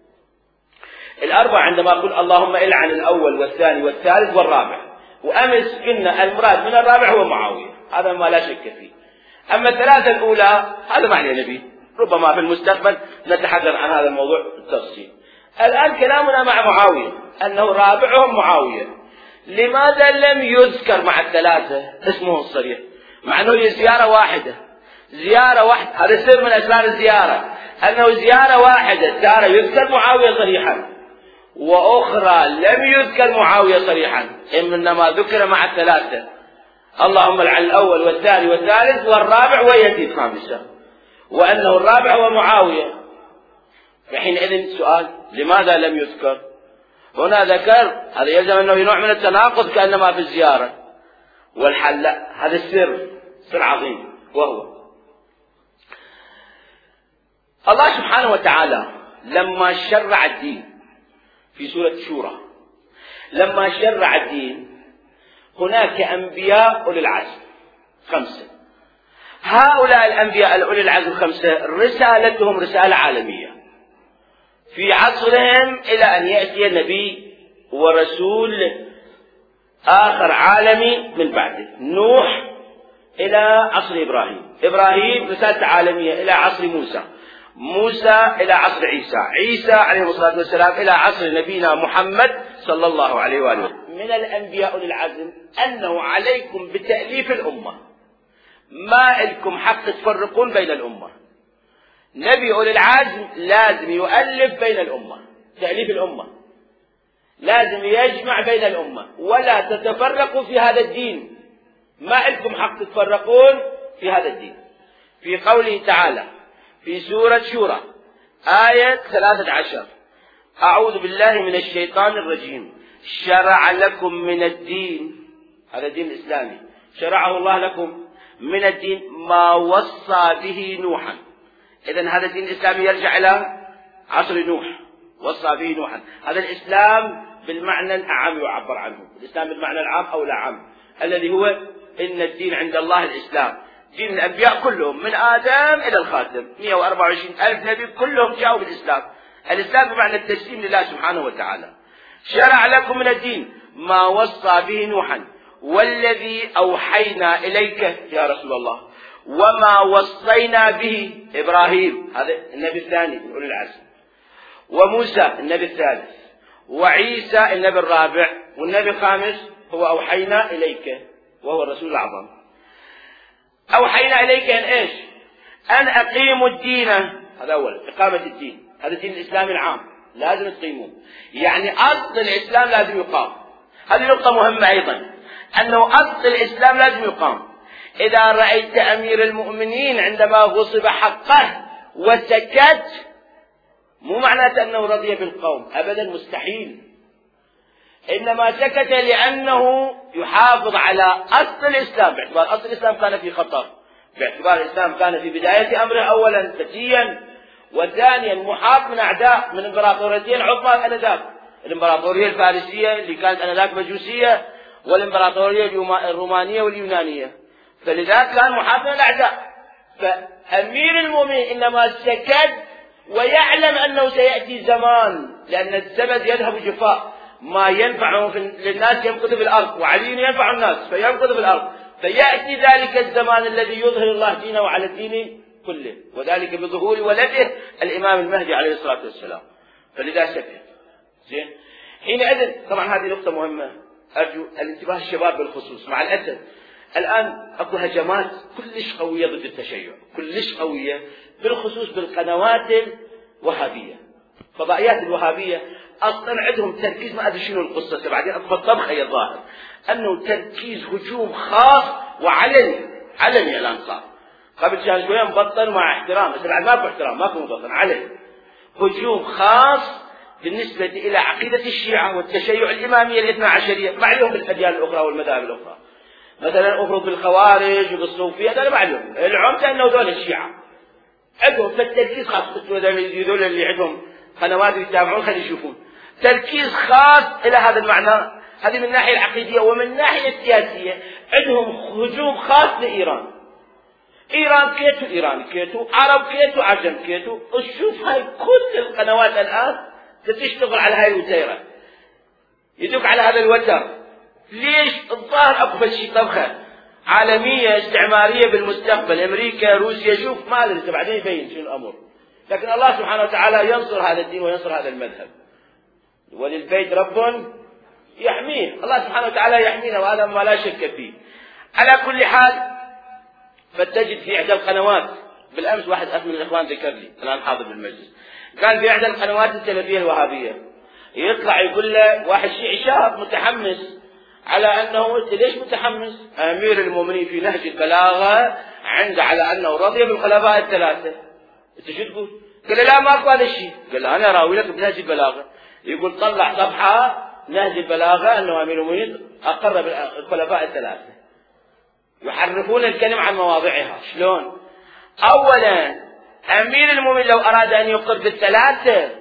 الأربعة عندما أقول اللهم إلعن الأول والثاني والثالث والرابع، وأمس قلنا المراد من الرابع هو معاوية، هذا ما لا شك فيه. أما الثلاثة الأولى هذا معنى نبي، ربما في المستقبل نتحدث عن هذا الموضوع بالتفصيل. الآن كلامنا مع معاوية أنه رابعهم معاوية. لماذا لم يذكر مع الثلاثة اسمه الصريح، مع أنه هي زيارة واحدة، زيارة واحدة؟ هذا سر من أسرار الزيارة، أنه زيارة واحدة تارة يذكر معاوية صريحا، وأخرى لم يذكر معاوية صريحا، إنما ذكر مع الثلاثة، اللهم لعن الأول والثاني والثالث والرابع ويزيد خامسا، وأنه الرابع هو معاوية. فحينئذ السؤال لماذا لم يذكر؟ هنا ذكر، هذا يلزم أنه نوع من التناقض كأنما في الزيارة، والحل لا، هذا السر سر عظيم، وهو الله سبحانه وتعالى لما شرع الدين في سورة شورى، لما شرع الدين هناك أنبياء أولي العزم خمسة. هؤلاء الأنبياء الأولي العزم خمسة رسالتهم رسالة عالمية، في عصرهم إلى أن يأتي نبي ورسول آخر عالمي من بعده. نوح إلى عصر إبراهيم، إبراهيم رسالة عالمية إلى عصر موسى، موسى إلى عصر عيسى، عيسى عليه الصلاة والسلام إلى عصر نبينا محمد صلى الله عليه وآله وسلم. من الأنبياء للعزم أنه عليكم بتأليف الأمة، ما لكم حق تفرقون بين الأمة. نبي أولي العزم لازم يؤلف بين الأمة، تأليف الأمة، لازم يجمع بين الأمة، ولا تتفرقوا في هذا الدين، ما لكم حق تتفرقون في هذا الدين. في قوله تعالى في سورة شورى آية ثلاثة عشر: أعوذ بالله من الشيطان الرجيم، شرع لكم من الدين، هذا الدين الإسلامي، شرعه الله لكم من الدين ما وصى به نوحا. إذن هذا الدين الإسلامي يرجع إلى عصر نوح، وصى به نوحا. هذا الإسلام بالمعنى الأعم يعبر عنه، الإسلام بالمعنى العام أو الأعم، الذي هو إن الدين عند الله الإسلام. دين الأنبياء كلهم من آدم إلى الخاتم، مئة وأربعة وعشرين ألف نبي كلهم جاءوا بالإسلام. الإسلام بمعنى التسليم لله سبحانه وتعالى. شرع لكم من الدين ما وصى به نوحا والذي أوحينا إليك يا رسول الله، وما وصينا به إبراهيم، هذا النبي الثاني من أولي العزم، وموسى النبي الثالث، وعيسى النبي الرابع، والنبي الخامس هو أوحينا إليك وهو الرسول الأعظم. أوحينا إليك أن إيش؟ أن أقيموا الدين، هذا أول، إقامة الدين، هذا الدين الإسلامي العام لازم تقيموه، يعني أصل الإسلام لازم يقام. هذه نقطة مهمة أيضا، أنه أصل الإسلام لازم يقام. إذا رأيت أمير المؤمنين عندما غصب حقه وسكت، مو معناته أنه رضي بالقوم، أبدا، مستحيل، إنما سكت لأنه يحافظ على أصل الإسلام، باعتبار أصل الإسلام كان في خطر، باعتبار الإسلام كان في بداية أمره أولا فتيا، وثانيا محاط من أعداء، من إمبراطوريتين عظمى آنذاك، الإمبراطورية الفارسية اللي كانت آنذاك مجوسية، والإمبراطورية الرومانية واليونانية، فلذلك كان محاط من الأعداء. فأمير المؤمنين إنما سكت ويعلم أنه سيأتي زمان، لأن الزمن يذهب جفاء، ما ينفع للناس يمكث في الأرض، وعلي ينفع الناس فيمكث في الأرض، فيأتي ذلك الزمان الذي يظهر الله دينه على الدين كله، وذلك بظهور ولده الإمام المهدي عليه الصلاة والسلام. فلذا سكت. زين. حينئذ طبعا هذه نقطة مهمة، أرجو الانتباه الشباب بالخصوص. مع الأسف الآن أكو هجمات كلش قوية ضد التشيع، كلش قوية، بالخصوص بالقنوات الوهابية، فضائيات الوهابية أصلا عندهم تركيز، ما أدري شنو القصة، بعدين أكو الطبخة هي الظاهر أنه تركيز هجوم خاص وعلني، علني الآن صار. قبل كان شوية مبطن مع احترام، بس بعد ماكو احترام، ماكو مبطن، علني هجوم خاص بالنسبة إلى عقيدة الشيعة والتشيع الإمامية الاثنى عشرية، مع لهم بالأديان الأخرى والمذاهب الأخرى. مثلا أفرض بالخوارج وبالصوفية، هذا ما عليهم، العمدة أنه دول الشيعة عندهم فالتركيز خاص. هذول اللي عندهم قنوات يتابعون خلي يشوفون تركيز خاص إلى هذا المعنى. هذه من الناحية العقيدية. ومن الناحية السياسية عندهم هجوم خاص لإيران. إيران كيتو، إيران كيتو، عرب كيتو، عجم كيتو. شوف هاي كل القنوات الآن تشتغل على هاي الوتيرة، يدق على هذا الوتر. ليش؟ الظاهر أكو شيء طبخة عالمية استعمارية بالمستقبل، أمريكا، روسيا، شوف ما أدري بعدين يبين شنو الأمر. لكن الله سبحانه وتعالى ينصر هذا الدين وينصر هذا المذهب. وللبيت رب يحميه، الله سبحانه وتعالى يحمينا، وهذا ما لا شك فيه. على كل حال، فتجد في إحدى القنوات، بالأمس واحد أخ من الإخوان ذكر لي، الآن حاضر بالمجلس، قال في إحدى القنوات السلفية الوهابية يطلع يقول له واحد شيعي شاب متحمس على أنه، أنت ليش متحمس؟ أمير المؤمنين في نهج البلاغة عنده على أنه رضي بالخلفاء الثلاثة. أنت شو تقول؟ قال له لا ماكو هذا الشيء. قال له أنا راوي لك بنهج البلاغة، يقول طلع صفحة نهج البلاغة أنه أمير المؤمنين أقر بالخلفاء الثلاثة. يحرفون الكلمة عن مواضعها. شلون؟ أولا أمير المؤمنين لو أراد أن يقر بالثلاثة،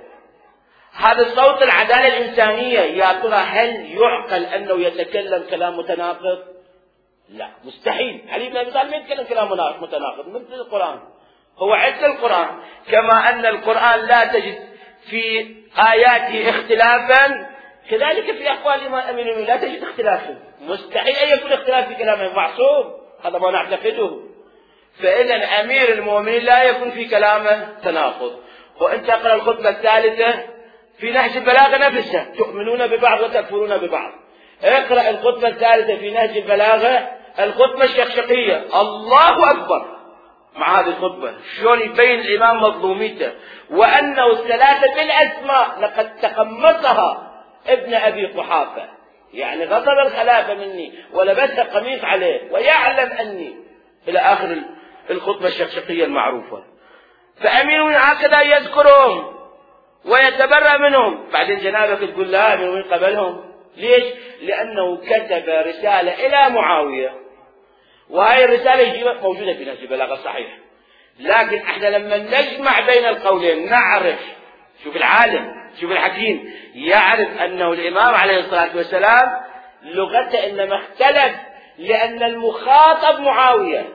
هذا صوت العدالة الإنسانية، يا ترى هل يعقل أنه يتكلم كلام متناقض؟ لا، مستحيل. علي بن أبي طالب ما يتكلم كلام متناقض مثل القرآن، هو عد القرآن، كما أن القرآن لا تجد في آياته اختلافا، كذلك في أقوال أمير المؤمنين لا تجد اختلافا. مستحيل أن يكون اختلاف في كلامه، معصوم، هذا ما نعتقده. فإذا أمير المؤمنين لا يكون في كلامه تناقض. وأنت اقرأ الخطبة الثالثة في نهج البلاغة نفسها، تؤمنون ببعض وتكفرون ببعض. اقرأ الخطبة الثالثة في نهج البلاغة، الخطبة الشقشقية، الله أكبر مع هذه الخطبة شلون يبين الإمام مظلوميته، وأنه الثلاثة بالأسماء لقد تقمصها ابن أبي قحافة، يعني غصب الخلافة مني ولبس قميص عليه ويعلم أني، إلى آخر الخطبة الشقشقية المعروفة. فأمير هكذا يذكرهم ويتبرأ منهم، بعدين جنابك تقول لا من قبلهم. ليش؟ لأنه كتب رسالة إلى معاوية، وهذه الرسالة موجودة في نهج البلاغة الصحيح، لكن احنا لما نجمع بين القولين نعرف، شوف العالم، شوف الحكيم، يعرف أنه الإمام عليه الصلاة والسلام لغته إنما اختلف، لأن المخاطب معاوية،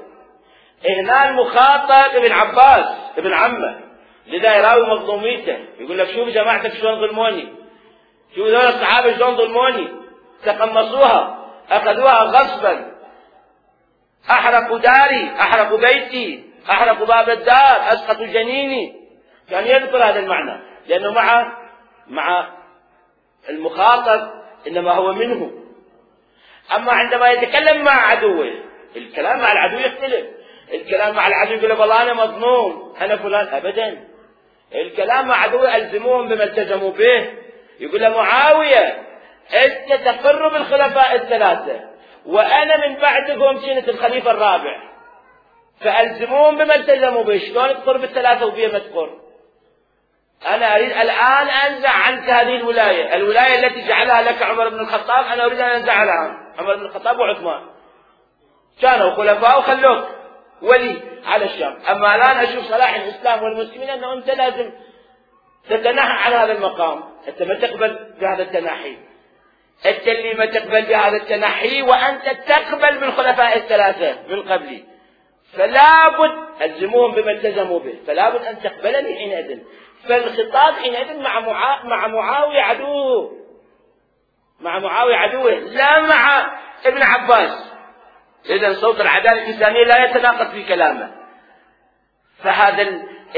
هنا المخاطب ابن عباس ابن عمه، لذا يراوي مظلوميته، يقول لك شوف جماعتك شلون ظلموني، شوف ذول الصحابة شلون ظلموني، تقمصوها، أخذوها غصبا، أحرقوا داري، أحرقوا بيتي، أحرقوا باب الدار، أسقطوا جنيني. كان يذكر هذا المعنى، لأنه مع مع المخاطب إنما هو منه. أما عندما يتكلم مع عدوه، الكلام مع العدو يختلف. الكلام مع العدو يقول له والله أنا مظلوم، أنا فلان، أبدا. الكلام مع عدوه ألزموهم بما التزموا به، يقول له معاوية أنت تقر بالخلفاء الثلاثة، وأنا من بعدكم كنت الخليفة الرابع، فألزموهم بما التزموا به. شلون تقر بالثلاثة وبيه ما تقر؟ أنا أريد الآن أنزع عنك هذه الولاية، الولاية التي جعلها لك عمر بن الخطاب، أنا أريد أن أنزعها الآن. عمر بن الخطاب وعثمان كانوا خلفاء وخلوك ولي على الشام. أما الآن أشوف صلاح الإسلام والمسلمين أنه أنت لازم تتنحى عن هذا المقام، أنت ما تقبل بهذا التنحي، أنت اللي ما تقبل بهذا التنحي، وأنت تقبل بالخلفاء الثلاثة من قبلي. فلا بد ألزموهم بما التزموا به، فلا بد أن تقبلني حينئذ. فالخطاب حينئذ مع معا... مع معاوية عدوه، مع معاوية عدوه، لا مع ابن عباس. إذن صوت العدالة الإنسانية لا يتناقض في كلامه. فهذا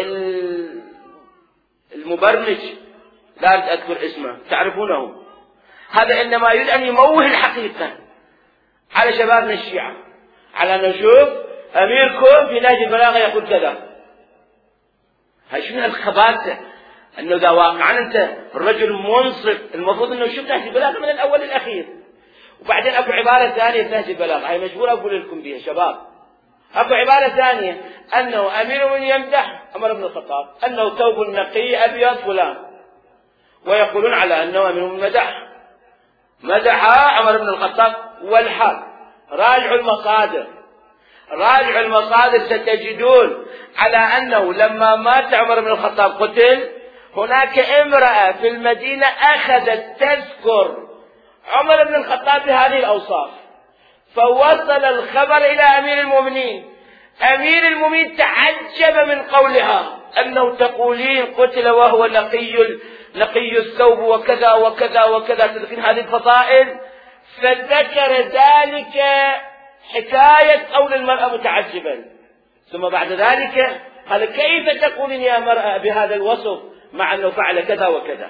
المبرمج، لا أذكر اسمه، تعرفونه، هذا إنما يريد أن يموه الحقيقة على شبابنا الشيعة، على أن نشوف أميركم في نهج البلاغة يقول كذا. هاي شنو الخباثة؟ أنه إذا واقعا أنت الرجل منصف المفروض أنه يشوف نهج البلاغة من الأول للأخير. وبعدين أكو عبارة ثانية في نهج البلاغة، هاي مجبور أقول لكم بها شباب. أكو عبارة ثانية أنه أمير من يمدح عمر بن الخطاب أنه ثوب نقي أبيض فلان، ويقولون على أنه أمير من مدح مدح عمر بن الخطاب. والحال راجعوا المصادر، راجعوا المصادر ستجدون على أنه لما مات عمر بن الخطاب قتل، هناك امرأة في المدينة أخذت تذكر عمر بن الخطاب بهذه الأوصاف، فوصل الخبر إلى أمير المؤمنين. أمير المؤمنين تعجب من قولها، أنه تقولين قتل وهو نقي نقي الثوب وكذا وكذا وكذا، تذكرين هذه الفضائل. فذكر ذلك حكاية قول المرأة متعجبا، ثم بعد ذلك قال كيف تقولين يا مرأة بهذا الوصف مع أنه فعل كذا وكذا.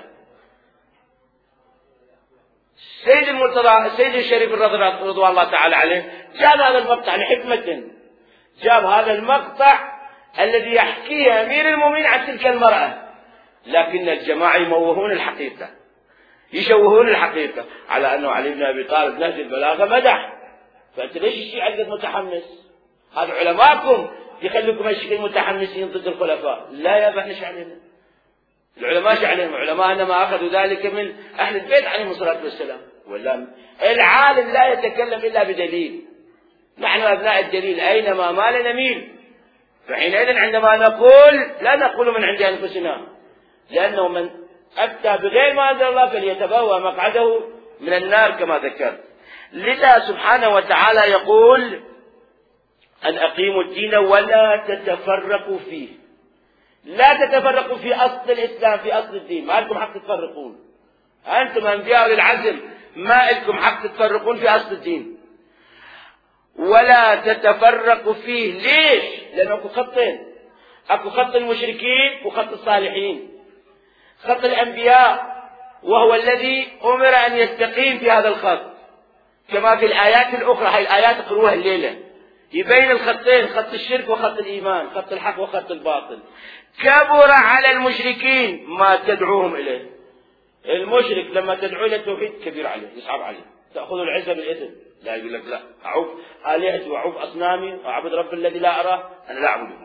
السيد المرتضى السيد الشريف رضوان الله تعالى عليه جاب هذا المقطع لحكمة، جاب هذا المقطع الذي يحكيه أمير المؤمنين عن تلك المرأة، لكن الجماعة يموهون الحقيقة، يشوهون الحقيقة على أنه علي بن أبي طالب نهج البلاغة مدح. فأنت ليش الشيعة قد متحمس؟ هذا علماءكم يخليكم هالشيء متحمسين ضد الخلفاء. لا يا بحنش علينا العلماء، شو عليهم؟ علماء إنما أخذوا ذلك من أهل البيت عليهم الصلاة والسلام. ولا العالم لا يتكلم إلا بدليل، نحن أبناء الدليل أينما مال نميل. فحينئذ عندما نقول لا نقول من عند أنفسنا، لأنه من أفتى بغير ما أنزل الله فليتبوأ مقعده من النار كما ذكرت. لذا سبحانه وتعالى يقول أن أقيموا الدين ولا تتفرقوا فيه. لا تتفرقوا في أصل الإسلام، في أصل الدين، ما لكم حق تتفرقون. أنتم أنبياء للعزم، ما لكم حق تتفرقون في أصل الدين. ولا تتفرقوا فيه. ليش؟ لأنه أكو خطين، أكو خط المشركين وخط الصالحين. خط الأنبياء وهو الذي أمر أن يستقيم في هذا الخط، كما في الآيات الأخرى، هاي الآيات اقروها الليلة، يبين الخطين، خط الشرك وخط الإيمان، خط الحق وخط الباطل. كبر على المشركين ما تدعوهم إليه. المشرك لما تدعو إلى التوحيد كبير عليه، يصعب عليه، تأخذ العزة بالإثم. لا يقول لك لا، أعوف آلهتي وأعوف أصنامي وأعبد رب الذي لا أراه، أنا لا أعبده.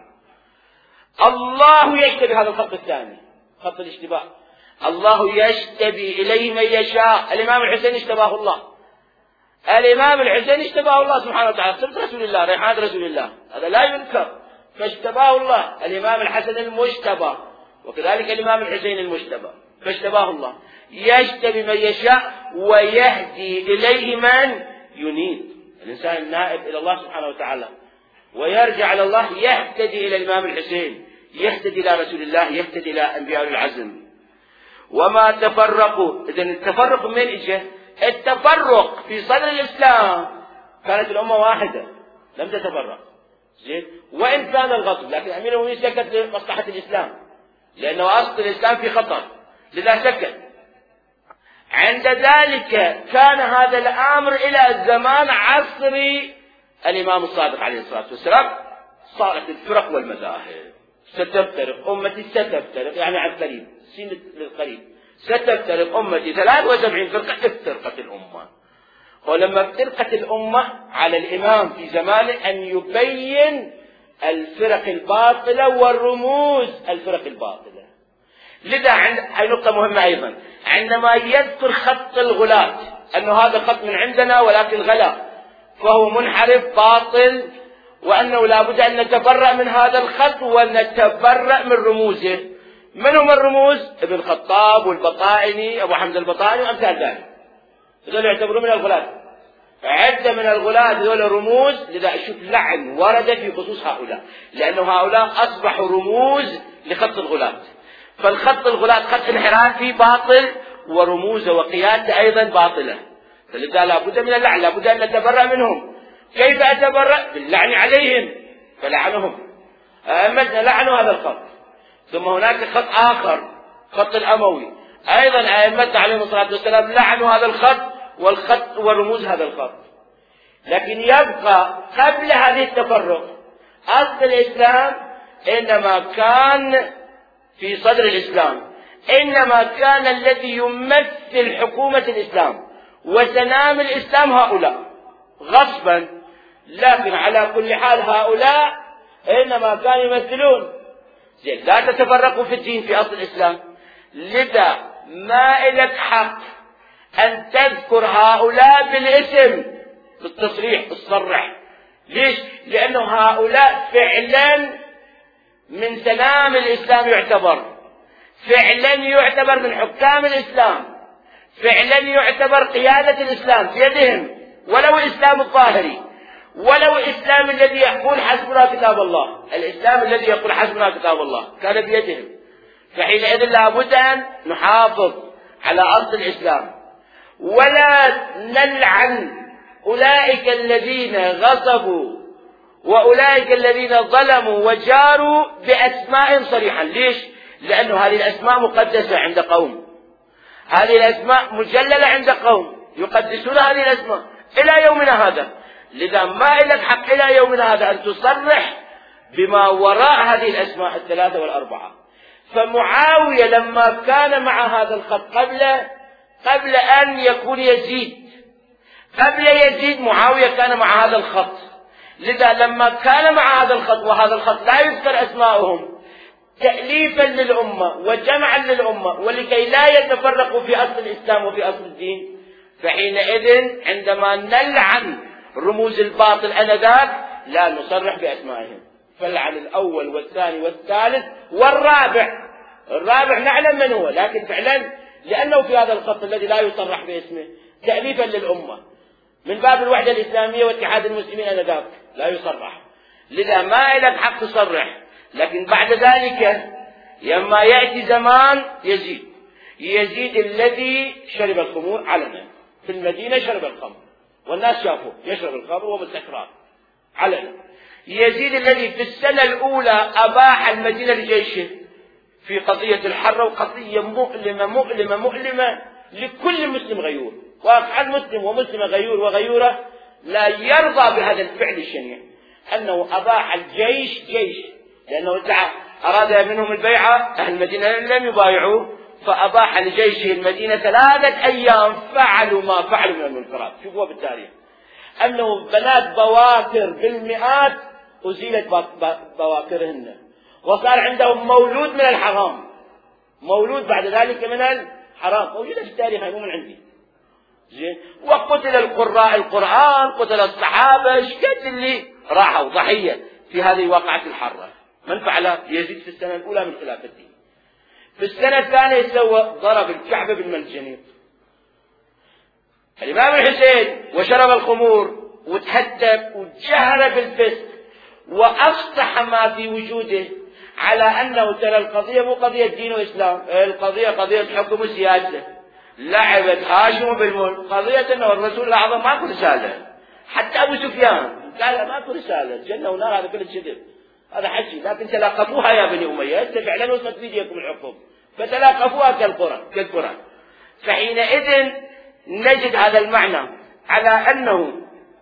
الله يشتبي هذا الخط الثاني، خط الاشتباه. الله يشتبي إليه من يشاء. الإمام الحسين اشتباه الله، الإمام الحسين اشتباه الله سبحانه وتعالى، صرت رسول الله، ريحان رسول الله، هذا لا ينكر. فاشتباه الله. الإمام الحسن المجتبى، وكذلك الإمام الحسين المجتبى، فاشتباه الله. يشتبي من يشاء ويهدي إليه من ينيب. الإنسان النائب إلى الله سبحانه وتعالى ويرجع إلى الله، يهتدي إلى الإمام الحسين، يهتدي إلى رسول الله، يهتدي إلى أنبياء العزم. وما تفرقوا. إذن التفرق من إجه؟ التفرق في صدر الإسلام كانت الأمة واحدة، لم تتفرق. زين؟ وإن كان الغصب، لكن أمير المؤمنين سكت لمصلحة الإسلام، لأنه أصل الإسلام في خطر، لذا سكت. عند ذلك كان هذا الأمر إلى زمان عصر الإمام الصادق عليه الصلاة والسلام، صارت الفرق والمذاهب، ستفترق أمتي، ستفترق يعني عن قريب، سنة للقريب، ستفترق أمتي ثلاث وسبعين فرقة. افترقت الأمة. ولما افترقت الأمة على الإمام في زمانه أن يبين الفرق الباطلة والرموز الفرق الباطلة. لذا هاي نقطة مهمة أيضا، عندما يذكر خط الغلاة أنه هذا خط من عندنا ولكن غلا، فهو منحرف باطل، وأنه لا بد أن نتبرأ من هذا الخط ونتبرأ من رموزه. من هم الرموز؟ ابن الخطاب والبطائني، أبو حمزة البطائني وأمثال ذلك، هذول يعتبرون من الغلاة. عدة من الغلاة هذول رموز، لذا أشوف لعن ورد في خصوص هؤلاء، لأنه هؤلاء أصبحوا رموز لخط الغلاة. فالخط الغلاة خط انحرافي باطل، ورموزه وقيادته أيضا باطلة، فلذا لا بد من اللعن، لا بد أن نتبرأ منهم. كيف أتبرأ؟ باللعن عليهم، فلعنهم أئمتنا لعنوا هذا الخط. ثم هناك خط آخر، خط الأموي، أيضا أئمتنا عليهم الصلاة والسلام لعنوا هذا الخط والخط ورموز هذا الخط. لكن يبقى قبل هذه التفرق أصل الإسلام إنما كان في صدر الإسلام، إنما كان الذي يمثل حكومة الإسلام وسنام الإسلام هؤلاء غصبا، لكن على كل حال هؤلاء إنما كانوا يمثلون. زين، لا تتفرقوا في الدين في أصل الإسلام، لذا ما إلك حق أن تذكر هؤلاء بالاسم بالتصريح بالصرح. ليش؟ لأنه هؤلاء فعلا من سلام الإسلام يعتبر، فعلا يعتبر من حكام الإسلام، فعلا يعتبر قيادة الإسلام في يدهم، ولو الإسلام الظاهري، ولو الإسلام الذي يقول حسبنا كتاب الله، الإسلام الذي يقول حسبنا كتاب الله كان بيدهم. فحينئذ لابد أن نحافظ على أصل الإسلام، ولا نلعن أولئك الذين غصبوا وأولئك الذين ظلموا وجاروا بأسماء صريحا. ليش؟ لأن هذه الأسماء مقدسة عند قوم، هذه الأسماء مجللة عند قوم يقدسون هذه الأسماء إلى يومنا هذا. لذا ما لك حق إلى يومنا هذا أن تصرح بما وراء هذه الأسماء الثلاثة والأربعة. فمعاوية لما كان مع هذا الخط قبل قبل أن يكون يزيد، قبل يزيد معاوية كان مع هذا الخط. لذا لما كان مع هذا الخط وهذا الخط لا يذكر أسماءهم تأليفا للأمة وجمعا للأمة ولكي لا يتفرقوا في أصل الإسلام وفي أصل الدين، فحينئذ عندما نلعن رموز الباطل أنذاك لا نصرح بأسمائهم. فلعن الأول والثاني والثالث والرابع، الرابع نعلم من هو، لكن فعلا لأنه في هذا الخط الذي لا يصرح باسمه تأليفا للأمة من باب الوحدة الإسلامية واتحاد المسلمين أنذاك لا يصرح. لذا ما لك حق تصرح. لكن بعد ذلك لما يأتي زمان يزيد، يزيد الذي شرب الخمور علنا في المدينة، شرب الخمر والناس شافوه يشرب الخمر وبالتكرار علنا. يزيد الذي في السنة الأولى أباح المدينة لجيشه في قضية الحرة، وقضية مؤلمة مؤلمة مؤلمة لكل مسلم غيور، واقع المسلم ومسلم غيور وغيورة لا يرضى بهذا الفعل الشنيع، أنه أباح الجيش جيش، لأنه أراد منهم البيعة، أهل المدينة لم يبايعوه، فأباح لجيشه المدينة ثلاثة أيام فعلوا ما فعلوا من المنكرات. شوفوا بالتاريخ أنه بنات بواكر بالمئات أزيلت بواكرهن، وصار عندهم مولود من الحرام، مولود بعد ذلك من الحرام، موجودة في التاريخ مو من عندي. زين، وقتل القراء القرآن، قتل الصحابة، شكت اللي راحوا ضحية في هذه الواقعة الحرة. من فعل؟ يزيد في السنة الأولى من خلافته. في السنة الثانية سوى ضرب الكعبة بالمنجنيق. الإمام الحسين وشرب الخمور وتهدب وجهر بالفسق وأفصح ما في وجوده على أنه ترى القضية مو قضية دين وإسلام، القضية قضية حكم وسياسة. لعبت هاشم بالملك، قضية أنه الرسول الأعظم ماكو رسالة، حتى أبو سفيان قال ماكو رسالة، جنة ونار، هذا كله كذب، هذا حكي، لكن تلاقفوها يا بني أمية، أنت فعلا وصلت بيديكم الحكم، فتلاقفوها كالقرى كالقرى. فحينئذ نجد هذا المعنى على أنه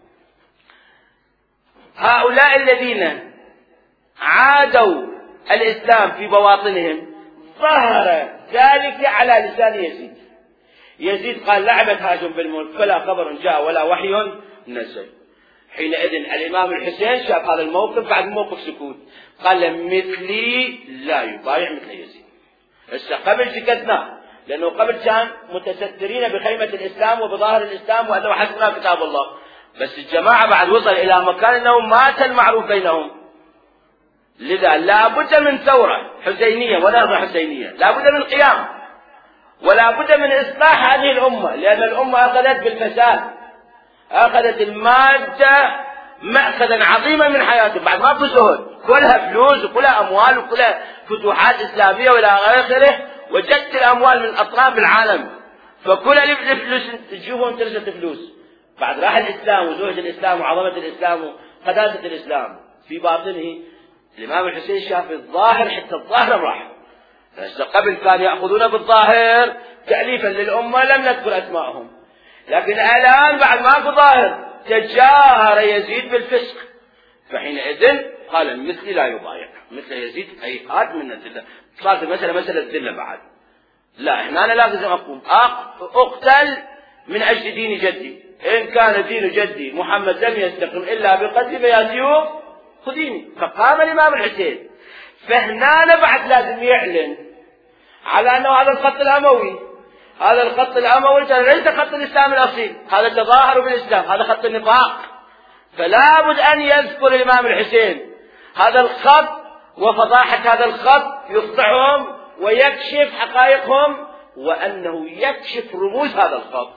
هؤلاء الذين عادوا الإسلام في بواطنهم ظهر ذلك على لسان يزيد. يزيد قال لعبت هاشم بالملك فلا خبر جاء ولا وحي نزل. حينئذ الإمام الحسين شاف هذا الموقف بعد موقف سكوت، قال مثلي لا يبايع مثل يزيد. هسه قبل سكتنا، لأنه قبل كان متسترين بخيمة الإسلام وبظاهر الإسلام وأنه حسبنا كتاب الله، بس الجماعة بعد وصل إلى مكان أنه مات المعروف بينهم. لذا لا بد من ثورة حسينية ونهضة حسينية، لا بد من قيام، ولا بد من إصلاح هذه الأمة، لأن الأمة أخذت بالفساد، أخذت المادة مأخذا عظيما من حياتهم بعد ما بزهد، كلها فلوس وكلها أموال وكلها فتوحات إسلامية وإلى آخره، وجدت الأموال من أطراف العالم، فكل الفلوس تجيبهم ترسة فلوس. بعد راح الإسلام وزهد الإسلام وعظمة الإسلام وقداسة الإسلام في باطنه، الإمام الحسين شاف الظاهر حتى الظاهر راح. قبل كانوا يأخذون بالظاهر تأليفا للأمة لم نذكر أسماءهم، لكن الآن بعد ما في ظاهر تجاهر يزيد بالفسق، فحينئذ قال مثلي لا يضايع، مثل يزيد أي هات من الذلة، صارت المسألة مسألة الذلة بعد. لا هنا أنا لازم أقوم أقتل من أجل دين جدي، إن كان دين جدي محمد لم يستقم إلا بقتل فياتيه خذيني. فقام الإمام الحسين، فهنا بعد لازم يعلن على أنه هذا الخط الأموي، هذا الخط الأموي ليس خط الإسلام الأصيل، هذا تظاهر بالإسلام، هذا خط النفاق. فلا بد أن يذكر الإمام الحسين هذا الخط وفضاحة هذا الخط، يقطعهم ويكشف حقائقهم، وأنه يكشف رموز هذا الخط.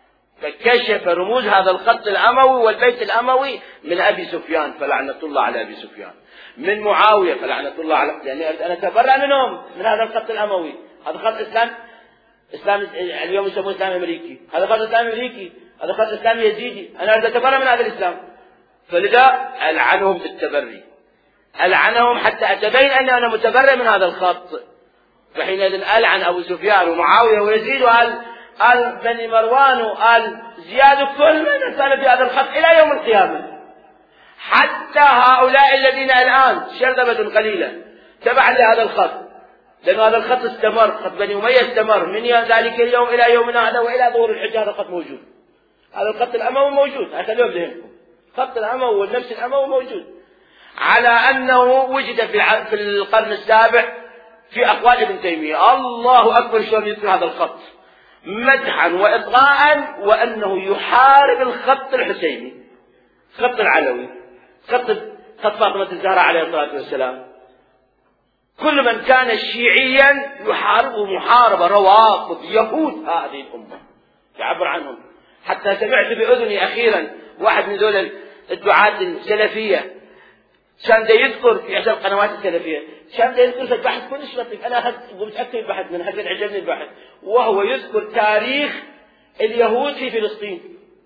فكشف رموز هذا الخط الأموي والبيت الأموي من أبي سفيان فلعنة الله على أبي سفيان، من معاوية فلعنة الله على، يعني أنا أتبرأ منهم من هذا الخط الأموي. هذا خط إسلام إسلام اليوم يسموه إسلام أمريكي، هذا خط إسلام أمريكي، هذا خط إسلام يزيدي، أنا أريد أتبرأ من هذا الإسلام. فلذا ألعنهم بالتبري، ألعنهم حتى أتبين أن أنا متبرئ من هذا الخط. فحينئذ ألعن أبو سفيان ومعاوية ويزيد وآل آل بني مروان وآل زياد، كل من كان في هذا الخط إلى يوم القيامة، حتى هؤلاء الذين الآن شرذمة قليلة تبعا لهذا الخط، لأن هذا الخط استمر، خط بني أمية استمر من ذلك اليوم إلى يومنا هذا وإلى ظهور الحجة. هذا الخط موجود، هذا الخط الأموي موجود، هكذا بذهنكم خط الأموي والنفس الأموي موجود، على أنه وجد في القرن السابع في أقوال ابن تيمية. الله أكبر شلون يذكر هذا الخط مدحا وإطغاء، وأنه يحارب الخط الحسيني، خط العلوي، خط خط فاطمة الزهراء عليه الصلاة والسلام. كل من كان شيعيا يحاربه محاربة، روافض يهود هذه الأمة يعبر عنهم. حتى سمعت بأذني أخيرا واحد من ذول الدعاة السلفية كان دا يذكر في إحدى القنوات السلفية، كان دا يذكر في البحث كلش لطيف، أنا قمت أكتب البحث من هذا عجبني البحث، وهو يذكر تاريخ اليهود في فلسطين،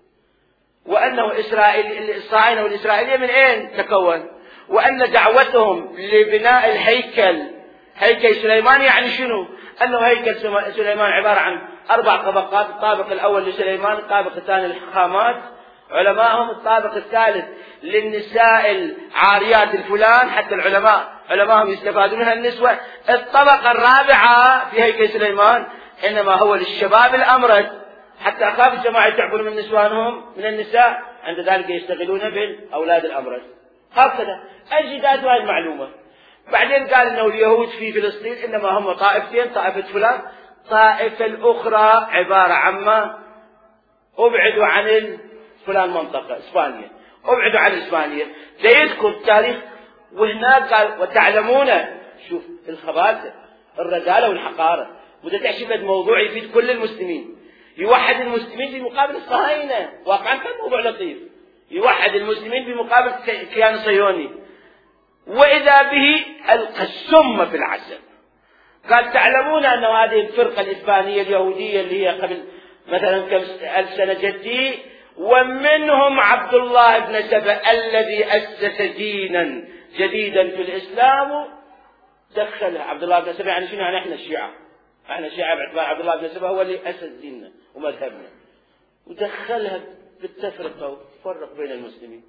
وأنه إسرائيل الصهاينة والإسرائيلية من أين تكون، وأن دعوتهم لبناء الهيكل هيكل سليمان يعني شنو؟ أنه هيكل سليمان عبارة عن أربع طبقات، الطابق الأول لسليمان، الطابق الثاني للحخامات علماءهم، الطابق الثالث للنساء العاريات الفلان، حتى العلماء علماءهم يستفادون منها النسوة، الطبقة الرابعة في هيكل سليمان إنما هو للشباب الأمرد، حتى أخاف الجماعة يتعبون من نسوانهم من النساء، عند ذلك يشتغلون بالأولاد الأمرد. هكذا أجداد هذه المعلومة. بعدين قال إنه اليهود في فلسطين إنما هم طائفتين، طائفة فلان، طائفة الأخرى عبارة عما أبعدوا عن فلان منطقة إسبانيا، أبعدوا عن إسبانيا، ليذكر التاريخ. وهناك قال وتعلمون، شوف الخباثة الرذالة والحقارة، وده تعشبت موضوع يفيد كل المسلمين، يوحد المسلمين في مقابل الصهاينة. واقعا كان موضوع لطيف، يوحد المسلمين في مقابل كيان صهيوني، وإذا به ألقى السم في العسل. قال تعلمون أن هذه الفرقة الإسبانية اليهودية اللي هي قبل مثلا كم ألف سنة جدي، ومنهم عبد الله بن سبأ الذي أسس دينا جديدا في الإسلام، دخلها عبد الله بن سبأ. يعني شنو؟ يعني احنا الشيعة، احنا الشيعة باعتبار عبد الله بن سبأ هو اللي أسس ديننا ومذهبنا، ودخلها بالتفرقة وفرق بين المسلمين.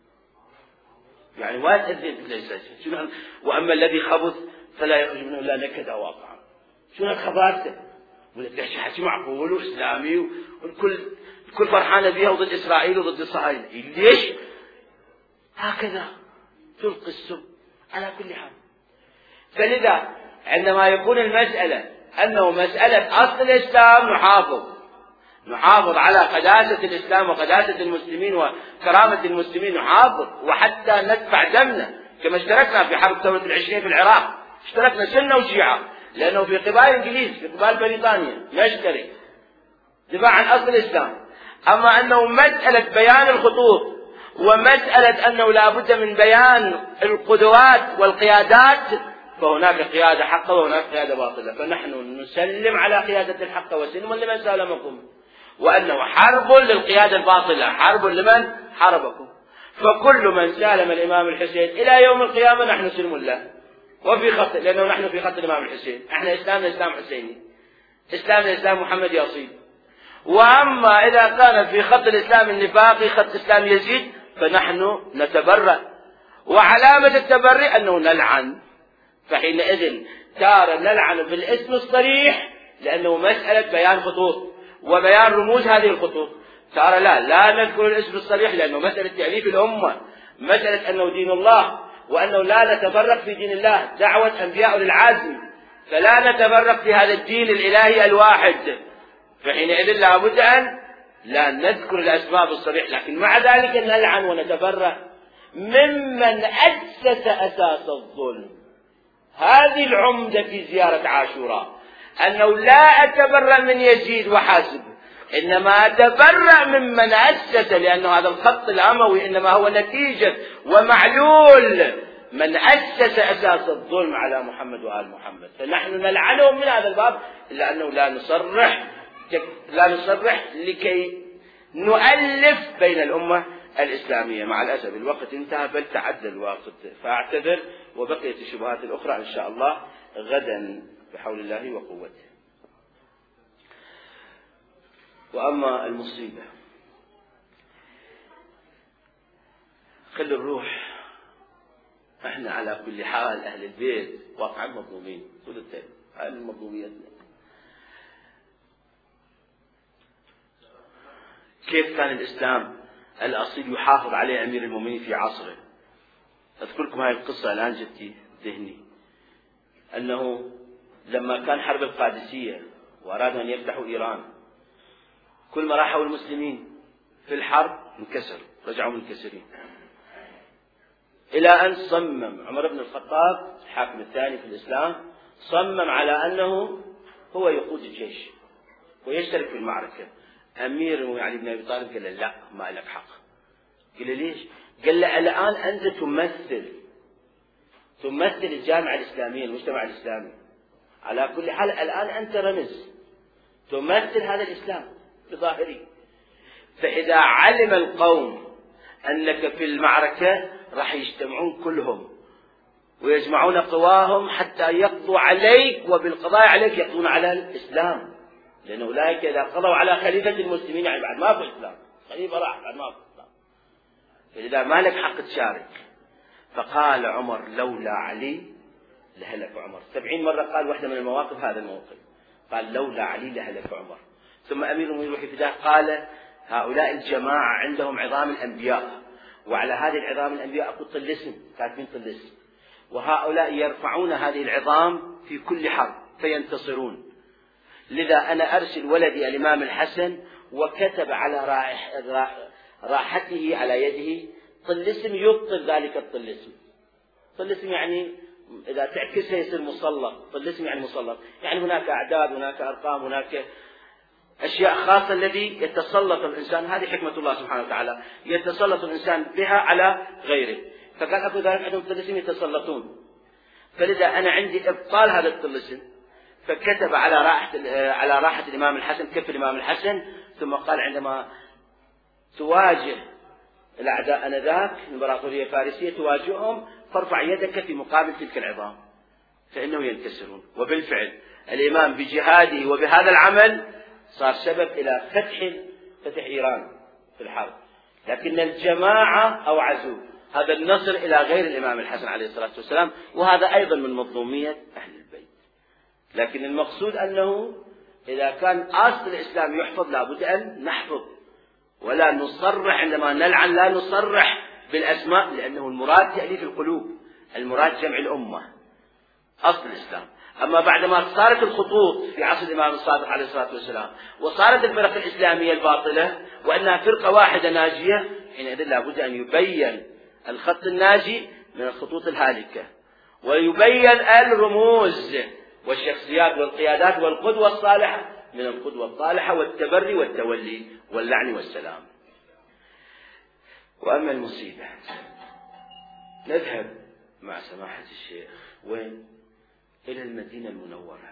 يعني ما تأذي ليس شنو. وأما الذي خبث فلا يخرج منه إلا نكدا واقعا. شنو الخباثة؟ ولا تحكي حكي معقول وإسلامي والكل الكل فرحانة بها وضد إسرائيل وضد الصهاينة. ليش هكذا تلقي السم على كل حال؟ فلذا عندما يكون المسألة أنه مسألة أصل الإسلام نحافظ نحافظ على قداسة الإسلام وقداسة المسلمين وكرامة المسلمين، نحافظ وحتى ندفع دمنا كما اشتركنا في حرب ثورة العشرين في العراق، اشتركنا سنة وشيعة، لأنه في قبال الإنجليز في قبال بريطانيا نشترك دفاع عن أصل الإسلام. أما أنه مسألة بيان الخطوط ومسألة أنه لا بد من بيان القدوات والقيادات، فهناك قيادة حقة وهناك قيادة باطلة، فنحن نسلم على قيادة الحق وسلم لمن سالمكم، وأنه حرب للقيادة الباطلة، حرب لمن حاربكم. فكل من سالم الإمام الحسين إلى يوم القيامة نحن سلم له وفي خط، لأنه نحن في خط الإمام الحسين، احنا إسلامنا إسلام حسيني، إسلامنا إسلام محمد يصيب. وأما إذا كان في خط الإسلام النفاقي خط إسلام يزيد فنحن نتبرأ، وعلامة التبرئ أنه نلعن، فحينئذ تارة نلعن بالاسم الصريح لأنه مسألة بيان خطوط وبيان رموز هذه الخطوط، تارة لا لا نذكر الاسم الصريح لأنه مسألة تأليف الأمة، مسألة أنه دين الله وأنه لا نتفرق في دين الله، دعوة أنبياء للعزم، فلا نتفرق في هذا الدين الإلهي الواحد، فحينئذ لا بد أن لا نذكر الأسباب الصريح، لكن مع ذلك نلعن ونتبرأ ممن أسس أساس الظلم. هذه العمدة في زيارة عاشوراء، أنه لا أتبرأ من يزيد وحاسب، إنما أتبرأ ممن أسس، لأنه هذا الخط الأموي إنما هو نتيجة ومعلول من أسس أساس الظلم على محمد وآل محمد، فنحن نلعنهم من هذا الباب، إلا أنه لا نصرح لا نصرح لكي نؤلف بين الأمة الإسلامية. مع الأسف الوقت انتهى، بل تعدى الوقت، فأعتذر، وبقيت الشبهات الأخرى إن شاء الله غدا بحول الله وقوته. وأما المصيبة خلي الروح، احنا على كل حال أهل البيت واقعا مظلومين طول التاريخ، هذه مظلوميتنا. كيف كان الإسلام الأصيل يحافظ عليه أمير المؤمنين في عصره؟ أذكركم هذه القصة الآن جدي ذهني، أنه لما كان حرب القادسية وأرادوا أن يفتحوا إيران، كل ما راحوا المسلمين في الحرب انكسروا، رجعوا منكسرين، إلى أن صمم عمر بن الخطاب الحاكم الثاني في الإسلام، صمم على أنه هو يقود الجيش ويشترك في المعركة. أمير علي بن أبي طالب قال له لا، ما لك حق. قال له ليش؟ قال له الآن أنت تمثل تمثل الجامعة الإسلامية، المجتمع الإسلامي، على كل حال الآن أنت رمز تمثل هذا الإسلام بظاهره، فإذا علم القوم أنك في المعركة راح يجتمعون كلهم ويجمعون قواهم حتى يقضوا عليك، وبالقضاء عليك يقضون على الإسلام، لأن أولئك إذا قضوا على خليفة المسلمين يعني بعد ما في إسلام، خليفة راح بعد ما في إسلام، فإذا ما لك حق تشارك. فقال عمر لولا علي لهلك عمر. سبعين مرة قال واحدة من المواقف هذا الموقف، قال لولا علي لهلك عمر. ثم أمير المؤمنين يروح فداه قال هؤلاء الجماعة عندهم عظام الأنبياء، وعلى هذه العظام الأنبياء أقول طلسم، كاتبين طلسم، وهؤلاء يرفعون هذه العظام في كل حرب فينتصرون، لذا أنا أرسل ولدي الإمام الحسن، وكتب على راح راحته على يده طلسم يبطل ذلك الطلسم. طلسم يعني إذا تعكسها يصير مسلط، طلسم يعني مسلط، يعني هناك أعداد، هناك أرقام، هناك أشياء خاصة الذي يتسلط الإنسان، هذه حكمة الله سبحانه وتعالى، يتسلط الإنسان بها على غيره، فقال أكو ذلك عندهم طلسم يتسلطون، فلذا أنا عندي إبطال هذا الطلسم، فكتب على راحة على راحة الإمام الحسن، كف الإمام الحسن، ثم قال عندما تواجه الأعداء أنذاك الإمبراطورية الفارسية تواجههم فارفع يدك في مقابل تلك العظام فإنه ينكسرون. وبالفعل الإمام بجهاده وبهذا العمل صار سبب إلى فتح فتح إيران في الحرب، لكن الجماعة أوعزوا هذا النصر إلى غير الإمام الحسن عليه الصلاة والسلام، وهذا أيضا من مظلومية أهل البيت. لكن المقصود أنه إذا كان أصل الإسلام يحفظ لابد أن نحفظ، ولا نصرح عندما نلعن، لا نصرح بالأسماء، لأنه المراد تأليف القلوب، المراد جمع الأمة، أصل الإسلام. أما بعدما صارت الخطوط في عصر الإمام الصادق عليه الصلاة والسلام وصارت الفرق الإسلامية الباطلة وأنها فرقة واحدة ناجية، حينئذ لابد أن يبين الخط الناجي من الخطوط الهالكة، ويبين الرموز والشخصيات والقيادات والقدوة الصالحة من القدوة الصالحة والتبري والتولي واللعن والسلام. وأما المصيبة نذهب مع سماحة الشيخ وين؟ إلى المدينة المنورة.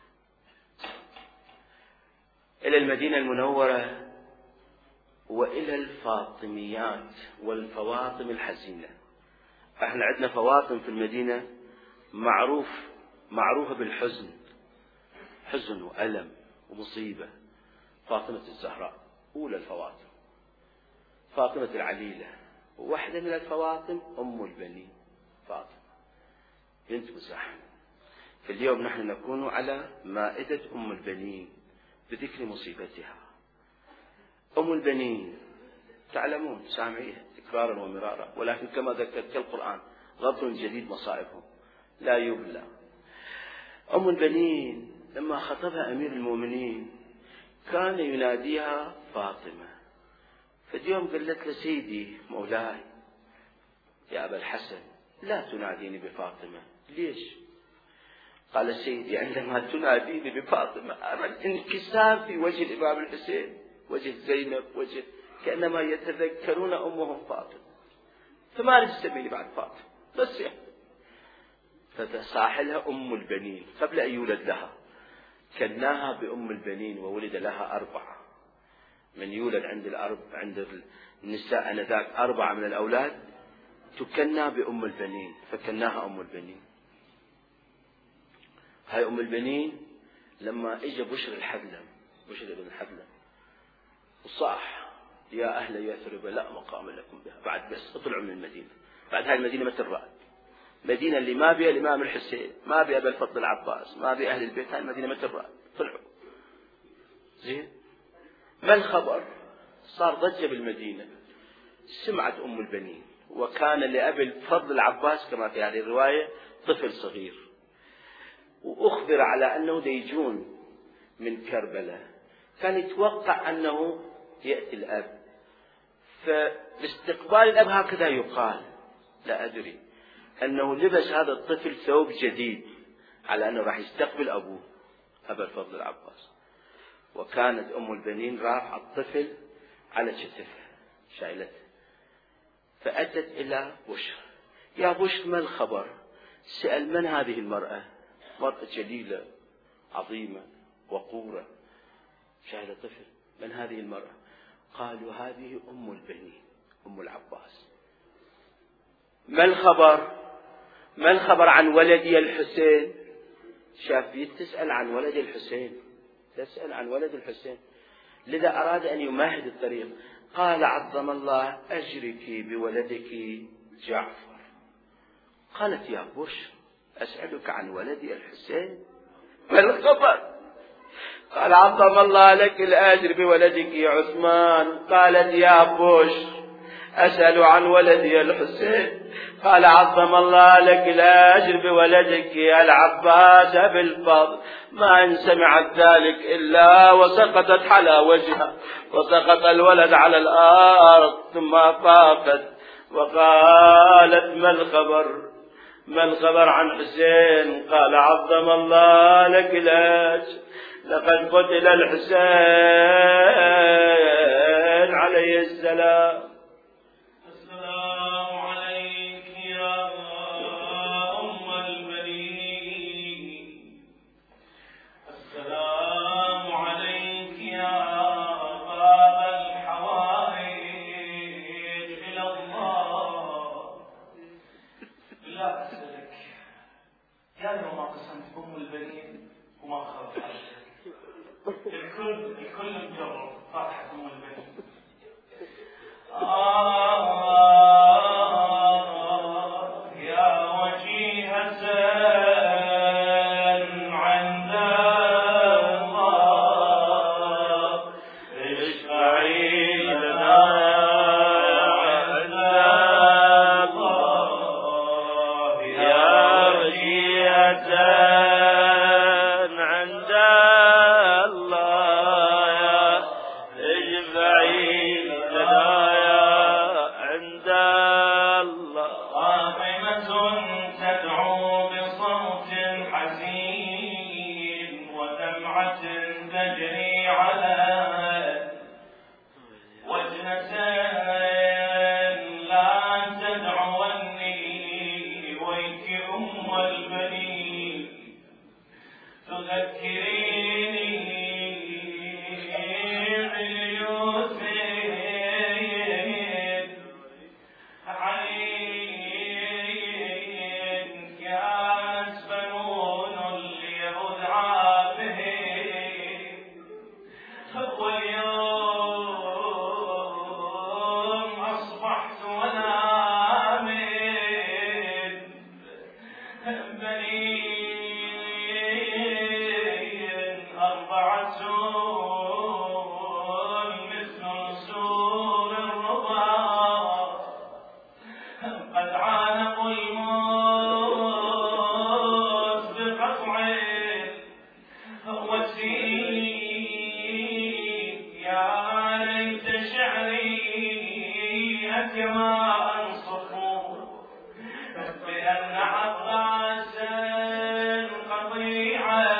إلى المدينة المنورة وإلى الفاطميات والفواطم الحزينة. احنا عندنا فواطم في المدينة معروف معروفة بالحزن، حزن وألم ومصيبة. فاطمة الزهراء أولى الفواطم، فاطمة العليلة، وواحدة من الفواطم أم البنين فاطمة بنت مزاحم. في اليوم نحن نكون على مائدة أم البنين بذكر مصيبتها. أم البنين تعلمون سامعيها تكرارا ومرارا، ولكن كما ذكرت القرآن غض جديد مصائبهم لا يبلى. أم البنين لما خطبها أمير المؤمنين كان يناديها فاطمة. فاليوم قالت له سيدي مولاي يا أبا الحسن لا تناديني بفاطمة. ليش؟ قال سيدي عندما تناديني بفاطمة أرى الانكسار في وجه الإمام الحسين، وجه زينب، وجه كأنما يتذكرون أمهم فاطمة، فما أريد تسميني بعد فاطمة بس يعني. فتصاحلها أم البنين قبل أن يولد لها، كناها بأم البنين وولد لها أربعة. من يولد عند الأرب عند النساء أنذاك أربعة من الأولاد تكنى بأم البنين، فكناها أم البنين. هاي أم البنين لما إجا بشر الحذلم، بشر ابن الحذلم وصاح يا أهل يثرب لا مقام لكم بها، بعد بس اطلعوا من المدينة. بعد هاي المدينة مثل رأي مدينة اللي ما بها الإمام الحسين، ما بها أبا الفضل العباس، ما بها أهل البيت، هاي المدينة مثل رأي طلعوا. زين ما الخبر؟ صار ضجة بالمدينة. سمعت أم البنين، وكان لأبي الفضل العباس كما في هذه الرواية طفل صغير، وأخبر على أنه ديجون من كربلاء. كان يتوقع أنه يأتي الأب، فاستقبال الأب هكذا يقال، لا أدري أنه لبس هذا الطفل ثوب جديد على أنه راح يستقبل أبوه أبا الفضل العباس. وكانت أم البنين رافعة الطفل على كتفها شايلته، فأتت إلى بشر. يا بشر ما الخبر؟ سأل من هذه المرأة؟ مرأة جليلة عظيمة وقورة شايلة طفل، من هذه المرأة؟ قالوا هذه أم البنين أم العباس. ما الخبر؟ ما الخبر عن ولدي الحسين؟ شافيت تسأل عن ولد الحسين، تسأل عن ولد الحسين، لذا أراد أن يمهد الطريق. قال عظم الله أجرك بولدك جعفر. قالت يا بشر أسألك عن ولدي الحسين؟ ما الخبر؟ قال عظم الله لك الأجر بولدك عثمان. قالت يا بشر أسأل عن ولدي الحسين. قال عظم الله لك الأجر بولدك العباس بالفضل. ما إن سمعت ذلك إلا وسقطت على وجهها، وسقط الولد على الأرض، ثم أفاقت وقالت ما الخبر؟ ما الخبر عن حسين؟ قال عظم الله لك الأجر، لقد قتل الحسين عليه السلام. السلام عليك يا أم البنين، السلام عليك يا باب الحوائج إلى الله. لا أسألك يا لو ما قسمت أم البنين وما خرج حاجتك. الكل الكل مجرب فاتحة أم البنين. آه يا وجيه زين عند الله اشفعي لنا عند الله. يا وجيه زين عند الله اشفعي لنا عند الله. قائمة تدعو بصوت حزين ودمعة تجري على وجنتين لا تدعوني ويك أم البنين تذكريني باليوسف عين كانت بنون ليرضع به واليوم أصبحت ولا من بنين أربعة مثل سور الرضا قد عانقوا الموت بقطع وسيم يا ليت شعري كما أنصفوا بأن عباسا قطيعا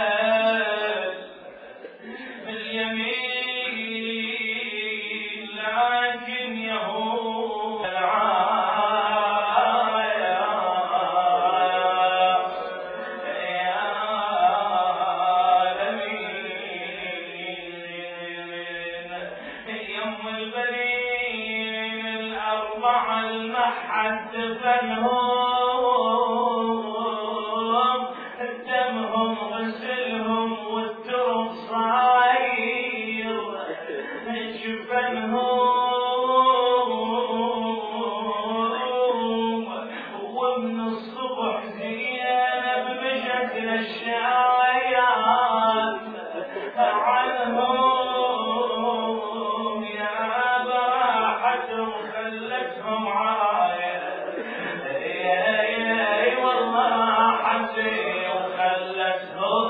اليمين لكن يهود المحد فنهم دمهم غسلهم والترب صاير جفنهم ومن الصبح زينب مشت للشايات عنهم يا براحة وخلتهم عاية اي والله حسي وخلتهم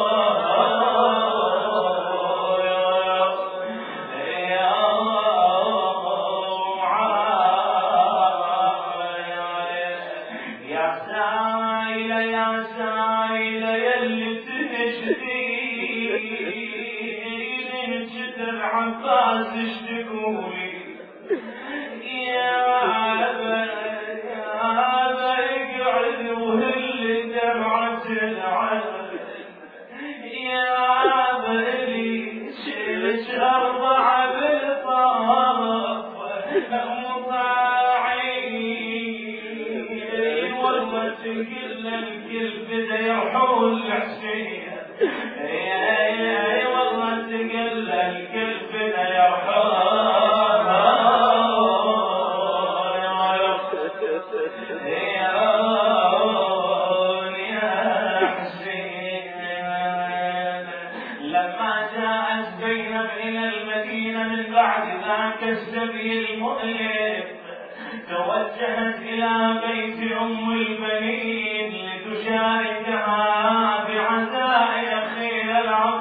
يا سايلة يا سايلة يلي تنشدين جدر عباس اشتكولي يا أبا يا أبا اقعد وهل دمعة العسل يا أبا لي شلش أربعة بالطاف مطاعين والله تقل الكل بدا يرحول الحسين يا والله تقل الكل بدا يرحول السبي المؤلم توجهت إلى بيت أم البنين لتشاركها بعزاء أخيها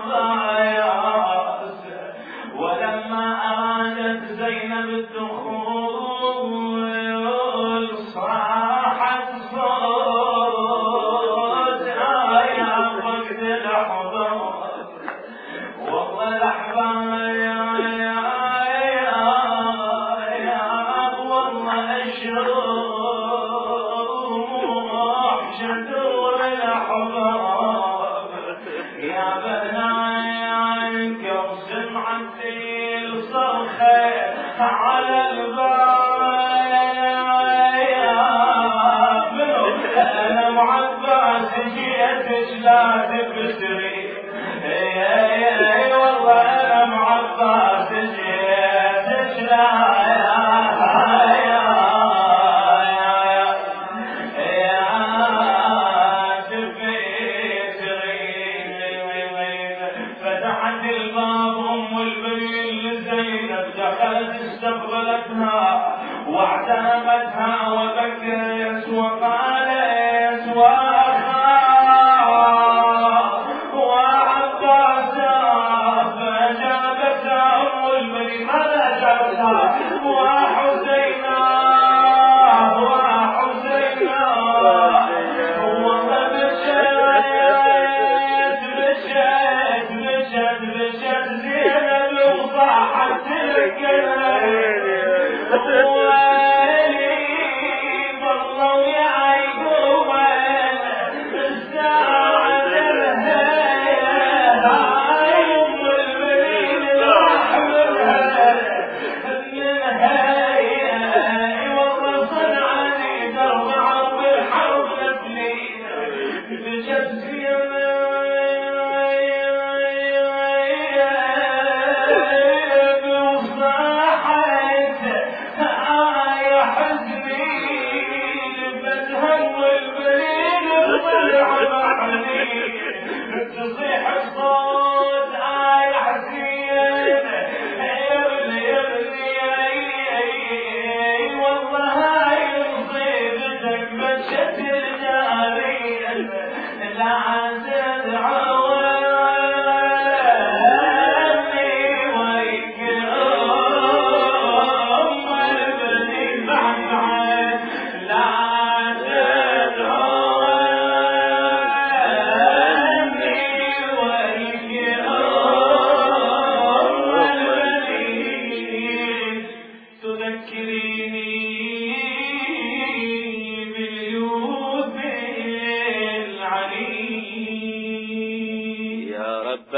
العباس ولما أرادت زينب الدخول صاحت صوت آية وقت الأحضان والله الأحباب شدور الأحباب يا بنايك وسمعت الصرخة على الباب أنا معباس جيتك لا تبتري والله أنا معباس جيتك لا واعتنقتها وبكت وقالت وأخاف وعباسا فجابتها أم البنين ماذا جابتها وحسينا وحسينا وما بشيت بشيت بشيت بشت زينب وصاحت الكلام ويلي بالله ويعيقوب الساعة الهيئة هاي أم البنين رحمها من هيئة والله صنعني درب عرب الحرب لفلين بشت زينب تصيح الصوت آي حزين يبني يبني والله هاي مصيبتك بشت الجارية لا عزت عواني ويك أم البنين بعد عين لا عزت عواني ويك أم البنين تذكريني باليوم العليم يا رب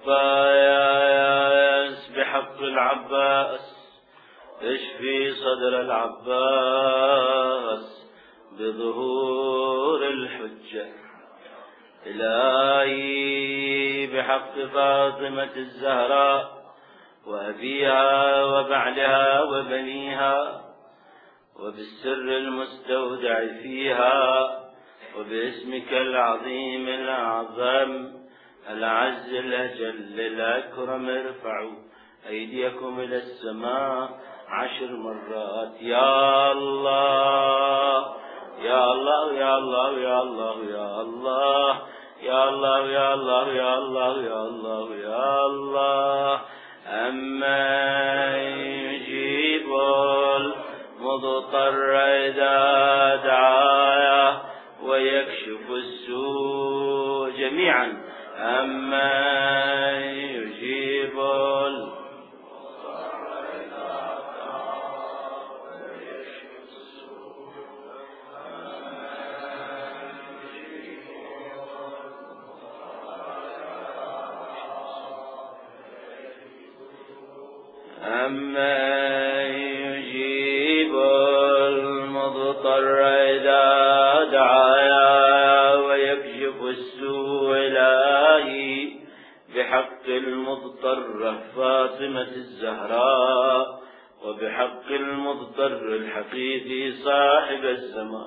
العباس بحق العباس اشفي صدر العباس بظهور الحجة إلهي بحق فاطمة الزهراء وأبيها وبعلها وبنيها وبالسر المستودع فيها وباسمك العظيم الأعظم العز الأجل الأكرم ارفعوا أيديكم إلى السماء عشر مرات يا الله يا الله يا الله يا الله يا الله يا الله يا الله يا الله يا الله يا الله أما يجيب المضطر إذا دعاه ويكشف السوء جميعا أما يجيب أما يجيب المضطر إذا دعاه ويكشف السوء إلهي بحق المضطر فاطمة الزهراء وبحق المضطر الحقيقي صاحب الزمان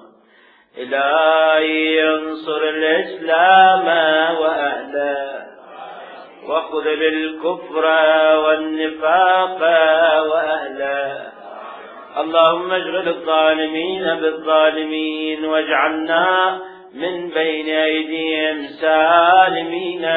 إلهي ينصر الإسلام وأهله واخذل الكفر والنفاق وأهله اللهم اشغل الظالمين بالظالمين واجعلنا من بين أيديهم سالمين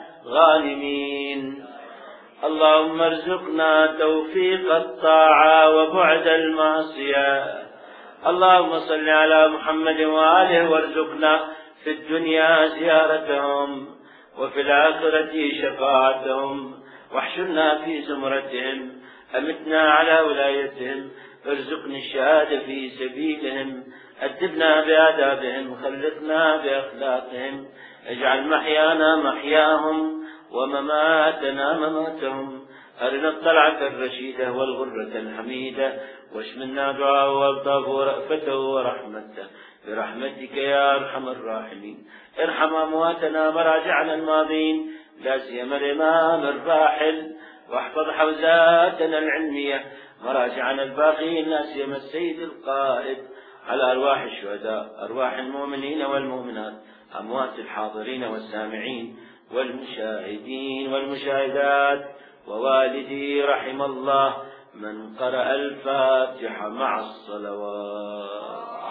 غانمين اللهم ارزقنا توفيق الطاعة وبعد المعصية اللهم صل على محمد وآله وارزقنا في الدنيا زيارتهم وفي الآخرة شفاعتهم واحشرنا في زمرتهم أمتنا على ولايتهم ارزقنا الشهادة في سبيلهم أدبنا بآدابهم خلقنا بأخلاقهم اجعل محيانا محياهم ومماتنا مماتهم أرنا الطلعة الرشيدة والغرة الحميدة واشملنا دعاءه والطاف ورأفته ورحمته برحمتك يا أرحم الراحمين ارحم أمواتنا مراجعنا الماضين لا سيما الإمام الراحل واحفظ حوزاتنا العلمية مراجعنا الباقين لا سيما السيد القائد على أرواح الشهداء أرواح المؤمنين والمؤمنات أموات الحاضرين والسامعين والمشاهدين والمشاهدات ووالدي رحم الله من قرأ الفاتحة مع الصلوات.